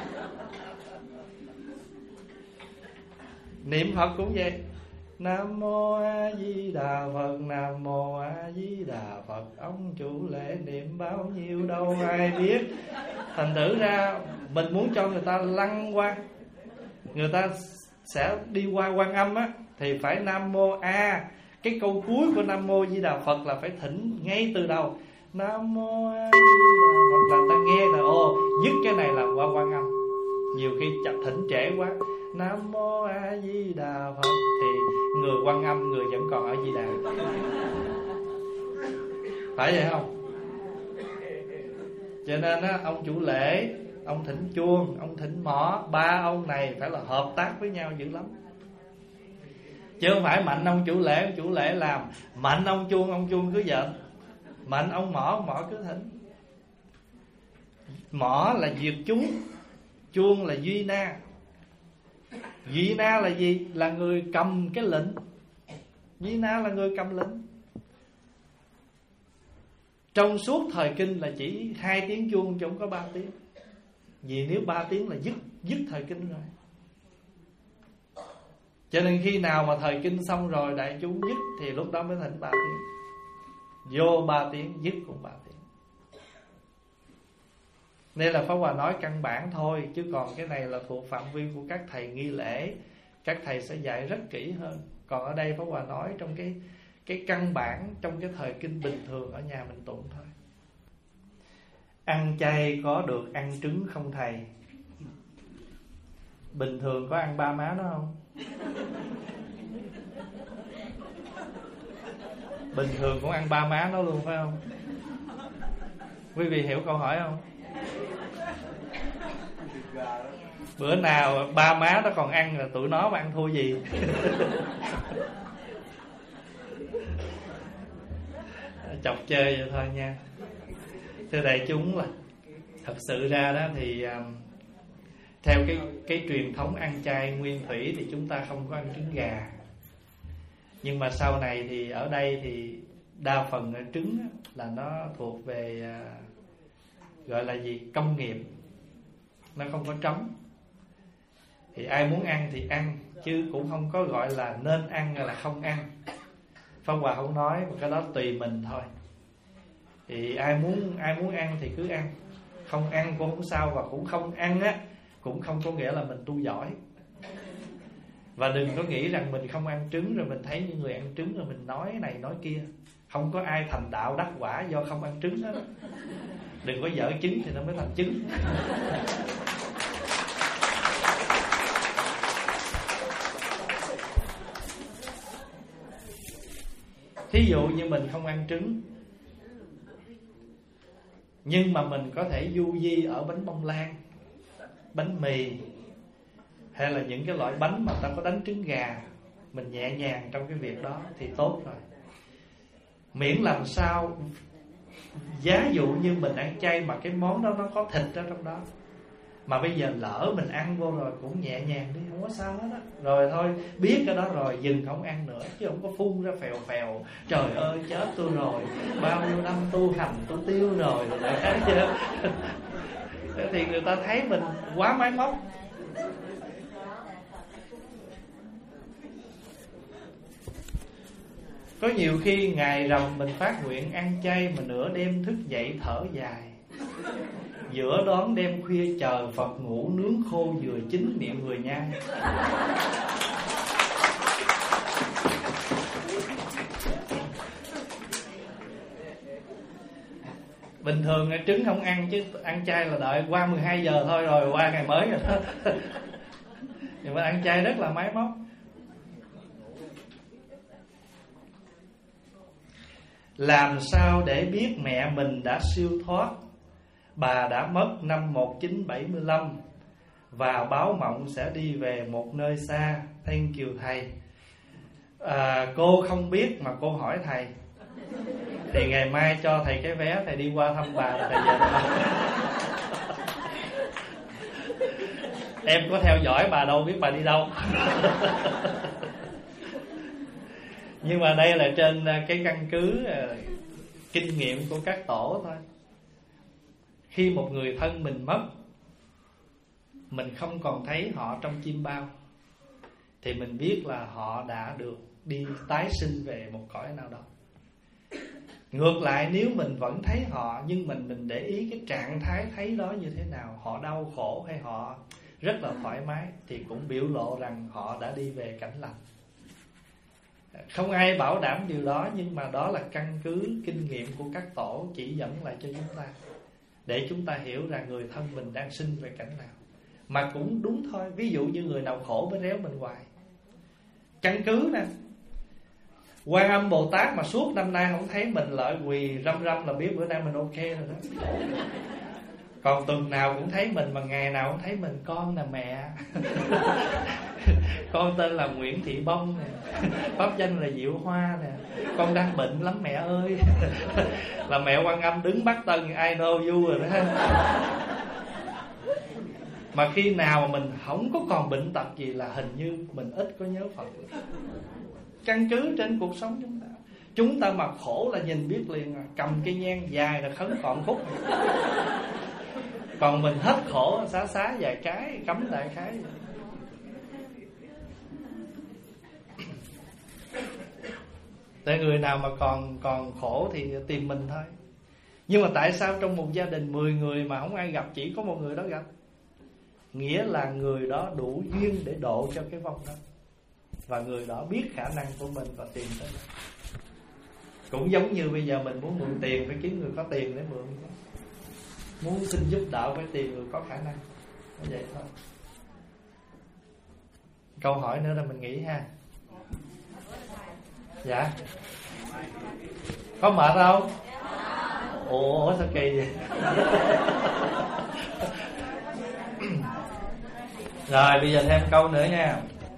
A: Niệm Phật cũng vậy. Nam Mô A Di Đà Phật, Nam Mô A Di Đà Phật. Ông chủ lễ niệm bao nhiêu đâu ai biết. Thành thử ra mình muốn cho người ta lăn qua, người ta sẽ đi qua Quan Âm á, thì phải Nam Mô A. Cái câu cuối của Nam Mô Di Đà Phật là phải thỉnh ngay từ đầu. Nam Mô A Di Đà Phật là ta nghe là ồ, dứt cái này là qua Quan Âm. Nhiều khi chậm thỉnh trễ quá, Nam Mô A Di Đà Phật, thì người Quan Âm người vẫn còn ở Di Đà. Phải vậy không? Cho nên á, ông chủ lễ, ông thỉnh chuông, ông thỉnh mõ, ba ông này phải là hợp tác với nhau dữ lắm. Chứ không phải mạnh ông chủ lễ, ông chủ lễ làm, mạnh ông chuông, ông chuông cứ giận, mạnh ông mõ, ông mõ cứ thỉnh. Mõ là diệt chúng, chuông là duy na. Duy na là gì? Là người cầm cái lệnh. Duy na là người cầm lệnh. Trong suốt thời kinh là chỉ hai tiếng chuông chứ không có ba tiếng. Vì nếu ba tiếng là dứt dứt thời kinh rồi. Cho nên khi nào mà thời kinh xong rồi, đại chúng dứt thì lúc đó mới thỉnh ba tiếng. Vô ba tiếng, dứt cũng ba tiếng. Nên là Pháp Hòa nói căn bản thôi, chứ còn cái này là thuộc phạm vi của các thầy nghi lễ, các thầy sẽ dạy rất kỹ hơn. Còn ở đây Pháp Hòa nói trong cái cái căn bản, trong cái thời kinh bình thường ở nhà mình tụng thôi. Ăn chay có được ăn trứng không thầy? Bình thường có ăn ba má nó không? Bình thường cũng ăn ba má nó luôn phải không? Quý vị hiểu câu hỏi không? Bữa nào ba má nó còn ăn là tụi nó mà ăn thua gì? Chọc chơi vậy thôi nha. Thưa đại chúng, là thật sự ra đó thì um, theo cái cái truyền thống ăn chay nguyên thủy thì chúng ta không có ăn trứng gà. Nhưng mà sau này thì ở đây thì đa phần trứng là nó thuộc về uh, gọi là gì? Công nghiệp. Nó không có trống. Thì ai muốn ăn thì ăn, chứ cũng không có gọi là nên ăn hay là không ăn. Pháp Hòa không nói, mà cái đó tùy mình thôi. Thì ai muốn ai muốn ăn thì cứ ăn, không ăn cũng không sao. Và cũng không ăn á cũng không có nghĩa là mình tu giỏi. Và đừng có nghĩ rằng mình không ăn trứng rồi mình thấy những người ăn trứng rồi mình nói này nói kia. Không có ai thành đạo đắc quả do không ăn trứng hết. Đừng có dở trứng thì nó mới thành trứng. Thí dụ như mình không ăn trứng, nhưng mà mình có thể du di ở bánh bông lan, bánh mì, hay là những cái loại bánh mà ta có đánh trứng gà, mình nhẹ nhàng trong cái việc đó thì tốt rồi. Miễn làm sao giá dụ như mình ăn chay mà cái món đó nó có thịt ở trong đó, mà bây giờ lỡ mình ăn vô rồi cũng nhẹ nhàng đi, không có sao hết á. Rồi thôi, biết cái đó rồi dừng không ăn nữa, chứ không có phun ra phèo phèo. Trời ơi chết tôi rồi, bao nhiêu năm tu hành tôi tiêu rồi rồi lại thấy chưa. Thì người ta thấy mình quá máy móc. Có nhiều khi ngày rằm mình phát nguyện ăn chay mà nửa đêm thức dậy thở dài, giữa đón đêm khuya chờ Phật ngủ nướng khô vừa chín miệng người nhai. Bình thường trứng không ăn, chứ ăn chay là đợi qua mười hai giờ thôi, rồi qua ngày mới rồi đó. Nhưng mà ăn chay rất là máy móc. Làm sao để biết mẹ mình đã siêu thoát? Bà đã mất năm một nghìn chín trăm bảy mươi lăm và báo mộng sẽ đi về một nơi xa. Thank you thầy. à, Cô không biết mà cô hỏi thầy. Thì ngày mai cho thầy cái vé, thầy đi qua thăm bà là thầy về thăm. Em có theo dõi bà đâu biết bà đi đâu. Nhưng mà đây là trên cái căn cứ kinh nghiệm của các tổ thôi. Khi một người thân mình mất, mình không còn thấy họ trong chim bao, thì mình biết là họ đã được đi tái sinh về một cõi nào đó. Ngược lại, nếu mình vẫn thấy họ, nhưng mình mình để ý cái trạng thái thấy đó như thế nào, họ đau khổ hay họ rất là thoải mái, thì cũng biểu lộ rằng họ đã đi về cảnh lành. Không ai bảo đảm điều đó, nhưng mà đó là căn cứ kinh nghiệm của các tổ chỉ dẫn lại cho chúng ta, để chúng ta hiểu rằng người thân mình đang sinh về cảnh nào. Mà cũng đúng thôi, ví dụ như người nào khổ mới réo mình hoài. Căn cứ nè, Quan Âm Bồ Tát mà suốt năm nay không thấy mình lại quỳ răm răm là biết bữa nay mình ok rồi đó. Còn tuần nào cũng thấy mình, mà ngày nào cũng thấy mình: con nè mẹ, con tên là Nguyễn Thị Bông nè, pháp danh là Diệu Hoa nè, con đang bệnh lắm mẹ ơi. Là mẹ Quan Âm đứng bắt tân I know you rồi đó. Mà khi nào mà mình không có còn bệnh tật gì là hình như mình ít có nhớ Phật. Căn cứ trên cuộc sống chúng ta. Chúng ta mà khổ là nhìn biết liền, cầm cây nhang dài là khấn còn khúc. Còn mình hết khổ xá xá vài cái, cấm đại khái. Tại người nào mà còn còn khổ thì tìm mình thôi. Nhưng mà tại sao trong một gia đình mười người mà không ai gặp, chỉ có một người đó gặp? Nghĩa là người đó đủ duyên để độ cho cái vong đó, và người đó biết khả năng của mình và tìm tới mình. Cũng giống như bây giờ mình muốn mượn tiền, phải kiếm người có tiền để mượn. Muốn xin giúp đỡ phải tìm người có khả năng. Như vậy thôi. Câu hỏi nữa là mình nghĩ ha. Dạ. Có mệt không? Ủa sao kỳ vậy? Rồi bây giờ thêm câu nữa nha.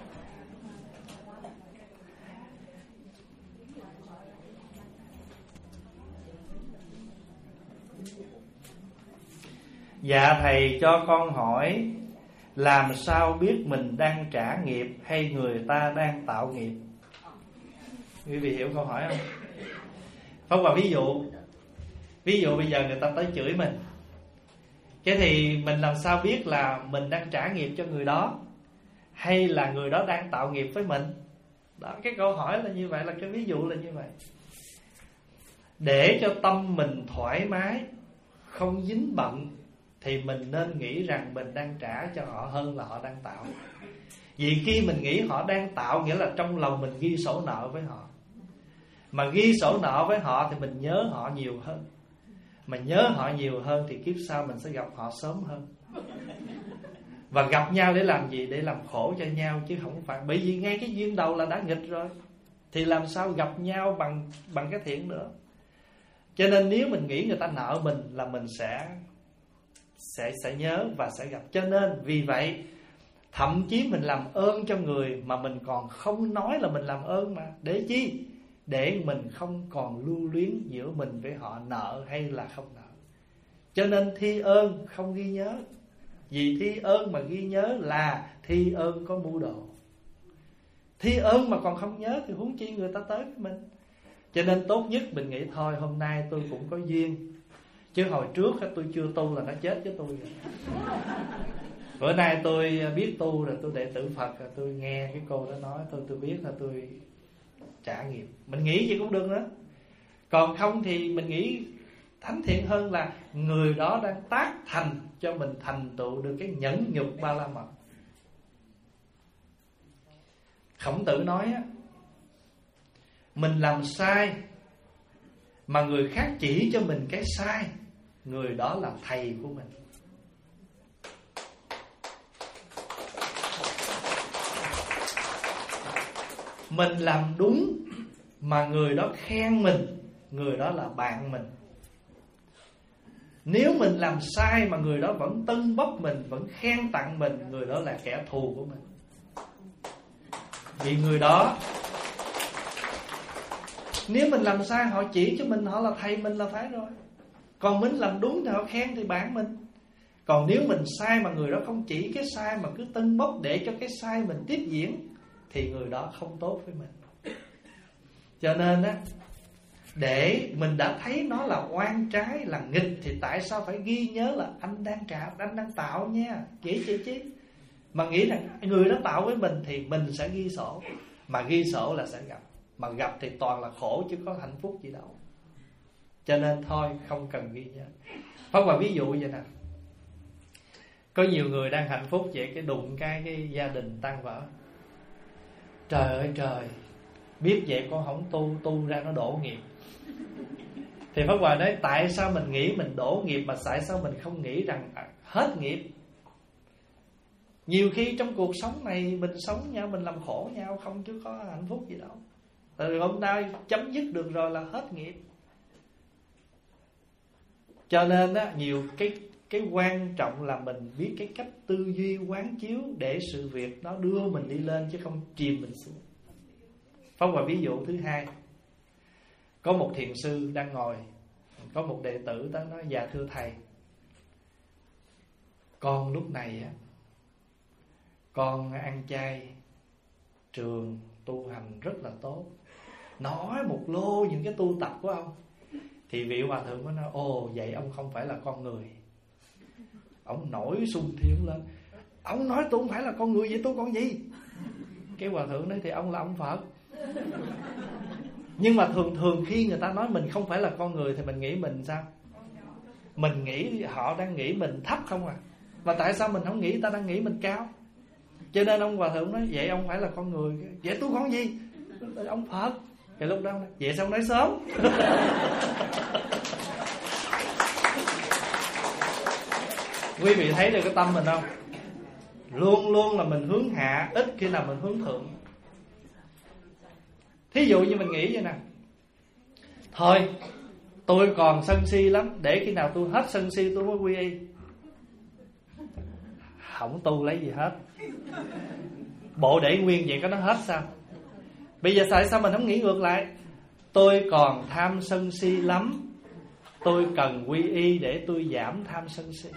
A: Dạ thầy cho con hỏi, làm sao biết mình đang trả nghiệp hay người ta đang tạo nghiệp? Quý vị hiểu câu hỏi không? Phong vào ví dụ. Ví dụ bây giờ người ta tới chửi mình, cái thì mình làm sao biết là mình đang trả nghiệp cho người đó, hay là người đó đang tạo nghiệp với mình? Đó, cái câu hỏi là như vậy, là cái ví dụ là như vậy. Để cho tâm mình thoải mái, không dính bận, thì mình nên nghĩ rằng mình đang trả cho họ hơn là họ đang tạo. Vì khi mình nghĩ họ đang tạo, nghĩa là trong lòng mình ghi sổ nợ với họ. Mà ghi sổ nợ với họ thì mình nhớ họ nhiều hơn. Mà nhớ họ nhiều hơn thì kiếp sau mình sẽ gặp họ sớm hơn. Và gặp nhau để làm gì? Để làm khổ cho nhau, chứ không phải. Bởi vì ngay cái duyên đầu là đã nghịch rồi, thì làm sao gặp nhau bằng bằng cái thiện nữa. Cho nên nếu mình nghĩ người ta nợ mình là mình sẽ Sẽ, sẽ nhớ và sẽ gặp. Cho nên vì vậy, thậm chí mình làm ơn cho người mà mình còn không nói là mình làm ơn mà. Để chi? Để mình không còn lưu luyến giữa mình với họ, nợ hay là không nợ. Cho nên thi ơn không ghi nhớ. Vì thi ơn mà ghi nhớ là thi ơn có mưu đồ. Thi ơn mà còn không nhớ thì huống chi người ta tới với mình. Cho nên tốt nhất mình nghĩ thôi hôm nay tôi cũng có duyên, chứ hồi trước tôi chưa tu là nó chết với tôi rồi. Bữa nay tôi biết tu rồi, tôi đệ tử Phật rồi, tôi nghe cái cô đó nói, tôi tôi biết là tôi trả nghiệp. Mình nghĩ gì cũng được nữa. Còn không thì mình nghĩ thánh thiện hơn là người đó đang tác thành cho mình thành tựu được cái nhẫn nhục ba la mật. Khổng Tử nói á, mình làm sai mà người khác chỉ cho mình cái sai, người đó là thầy của mình. Mình làm đúng mà người đó khen mình, người đó là bạn mình. Nếu mình làm sai mà người đó vẫn tâng bốc mình, vẫn khen tặng mình, người đó là kẻ thù của mình. Vì người đó, nếu mình làm sai họ chỉ cho mình, họ là thầy mình là phải rồi. Còn mình làm đúng thì họ khen thì bạn mình. Còn nếu mình sai mà người đó không chỉ cái sai mà cứ tâng bốc để cho cái sai mình tiếp diễn, thì người đó không tốt với mình. Cho nên á, để mình đã thấy nó là oan trái, là nghịch, thì tại sao phải ghi nhớ là anh đang trả, anh đang tạo nha, chỉ chị chứ. Mà nghĩ rằng người đó tạo với mình thì mình sẽ ghi sổ. Mà ghi sổ là sẽ gặp. Mà gặp thì toàn là khổ chứ có hạnh phúc gì đâu. Cho nên thôi không cần ghi nhớ. Pháp Hòa ví dụ vậy nè. Có nhiều người đang hạnh phúc vậy, cái đụng cái, cái gia đình tan vỡ. Trời ơi trời, biết vậy con không tu, tu ra nó đổ nghiệp. Thì Pháp Hòa nói tại sao mình nghĩ mình đổ nghiệp, mà tại sao mình không nghĩ rằng hết nghiệp. Nhiều khi trong cuộc sống này mình sống nhau, mình làm khổ nhau không chứ có hạnh phúc gì đâu. Từ hôm nay chấm dứt được rồi là hết nghiệp. Cho nên á, nhiều cái cái quan trọng là mình biết cái cách tư duy quán chiếu để sự việc nó đưa mình đi lên chứ không chìm mình xuống. Pháp Hòa ví dụ thứ hai. Có một thiền sư đang ngồi, có một đệ tử tới nói: dạ thưa thầy, con lúc này á, con ăn chay, trường tu hành rất là tốt, nói một lô những cái tu tập của ông. Thì vị hòa thượng mới nói: ồ vậy ông không phải là con người. Ông nổi sung thiên lên: ông nói tôi không phải là con người, vậy tôi con gì? Cái hòa thượng nói: thì ông là ông Phật. Nhưng mà thường thường khi người ta nói mình không phải là con người thì mình nghĩ mình sao? Mình nghĩ họ đang nghĩ mình thấp không à. Mà tại sao mình không nghĩ ta đang nghĩ mình cao? Cho nên ông hòa thượng nói: vậy ông phải là con người. Vậy tôi con gì? Ông Phật. Cái lúc đó nói: vậy sao nói sớm? Quý vị thấy được cái tâm mình không? Luôn luôn là mình hướng hạ, ít khi nào mình hướng thượng. Thí dụ như mình nghĩ vậy nè: thôi tôi còn sân si lắm, để khi nào tôi hết sân si tôi mới quy y. Không tu lấy gì hết. Bộ để nguyên vậy có nó hết sao? Bây giờ tại sao mình không nghĩ ngược lại? Tôi còn tham sân si lắm, tôi cần quy y để tôi giảm tham sân si.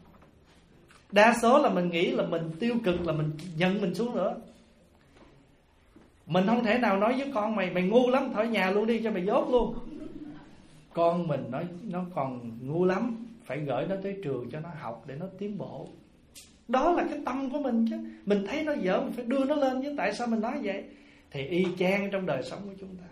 A: Đa số là mình nghĩ là mình tiêu cực, là mình nhận mình xuống nữa. Mình không thể nào nói với con mày mày ngu lắm, thôi nhà luôn đi cho mày dốt luôn. Con mình nói nó còn ngu lắm, phải gửi nó tới trường cho nó học để nó tiến bộ. Đó là cái tâm của mình chứ. Mình thấy nó dở mình phải đưa nó lên chứ. Tại sao mình nói vậy? Thì y chang trong đời sống của chúng ta.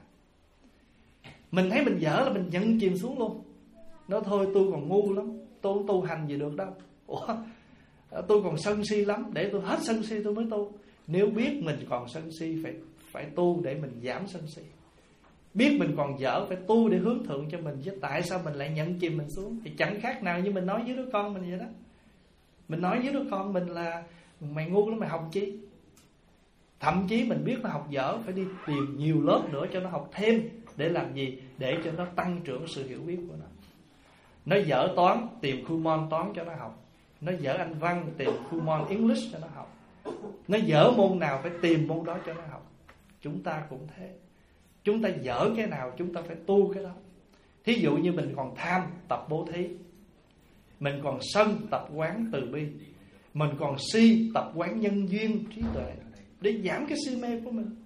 A: Mình thấy mình dở là mình nhận chìm xuống luôn. Nói thôi tôi còn ngu lắm, tôi không tu hành gì được đâu. Ủa, tôi còn sân si lắm, để tôi hết sân si tôi mới tu. Nếu biết mình còn sân si phải phải tu để mình giảm sân si. Biết mình còn dở phải tu để hướng thượng cho mình. Chứ tại sao mình lại nhận chìm mình xuống? Thì chẳng khác nào như mình nói với đứa con mình vậy đó. Mình nói với đứa con mình là mày ngu lắm, mày học chi? Thậm chí mình biết nó học dở, phải đi tìm nhiều lớp nữa cho nó học thêm. Để làm gì? Để cho nó tăng trưởng sự hiểu biết của nó. Nó dở toán, tìm khu môn toán cho nó học. Nó dở Anh văn, tìm khu môn English cho nó học. Nó dở môn nào phải tìm môn đó cho nó học. Chúng ta cũng thế. Chúng ta dở cái nào chúng ta phải tu cái đó. Thí dụ như mình còn tham, tập bố thí. Mình còn sân, tập quán từ bi. Mình còn si, tập quán nhân duyên, trí tuệ, để giảm cái si mê của mình.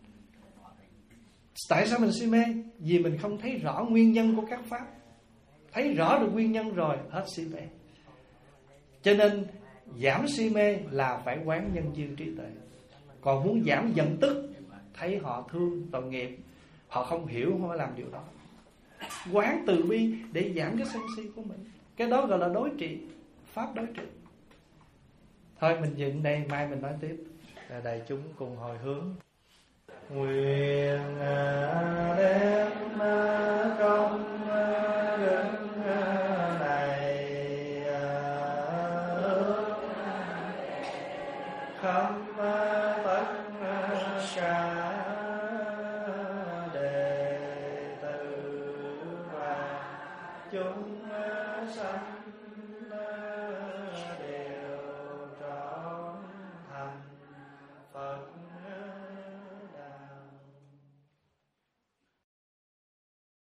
A: Tại sao mình si mê? Vì mình không thấy rõ nguyên nhân của các pháp. Thấy rõ được nguyên nhân rồi, hết si mê. Cho nên giảm si mê là phải quán nhân duyên trí tuệ. Còn muốn giảm giận tức, thấy họ thương tội nghiệp, họ không hiểu, không phải làm điều đó. Quán từ bi để giảm cái sân si của mình. Cái đó gọi là đối trị, pháp đối trị. Thôi mình dừng đây, mai mình nói tiếp. Đại chúng cùng hồi hướng. Nguyện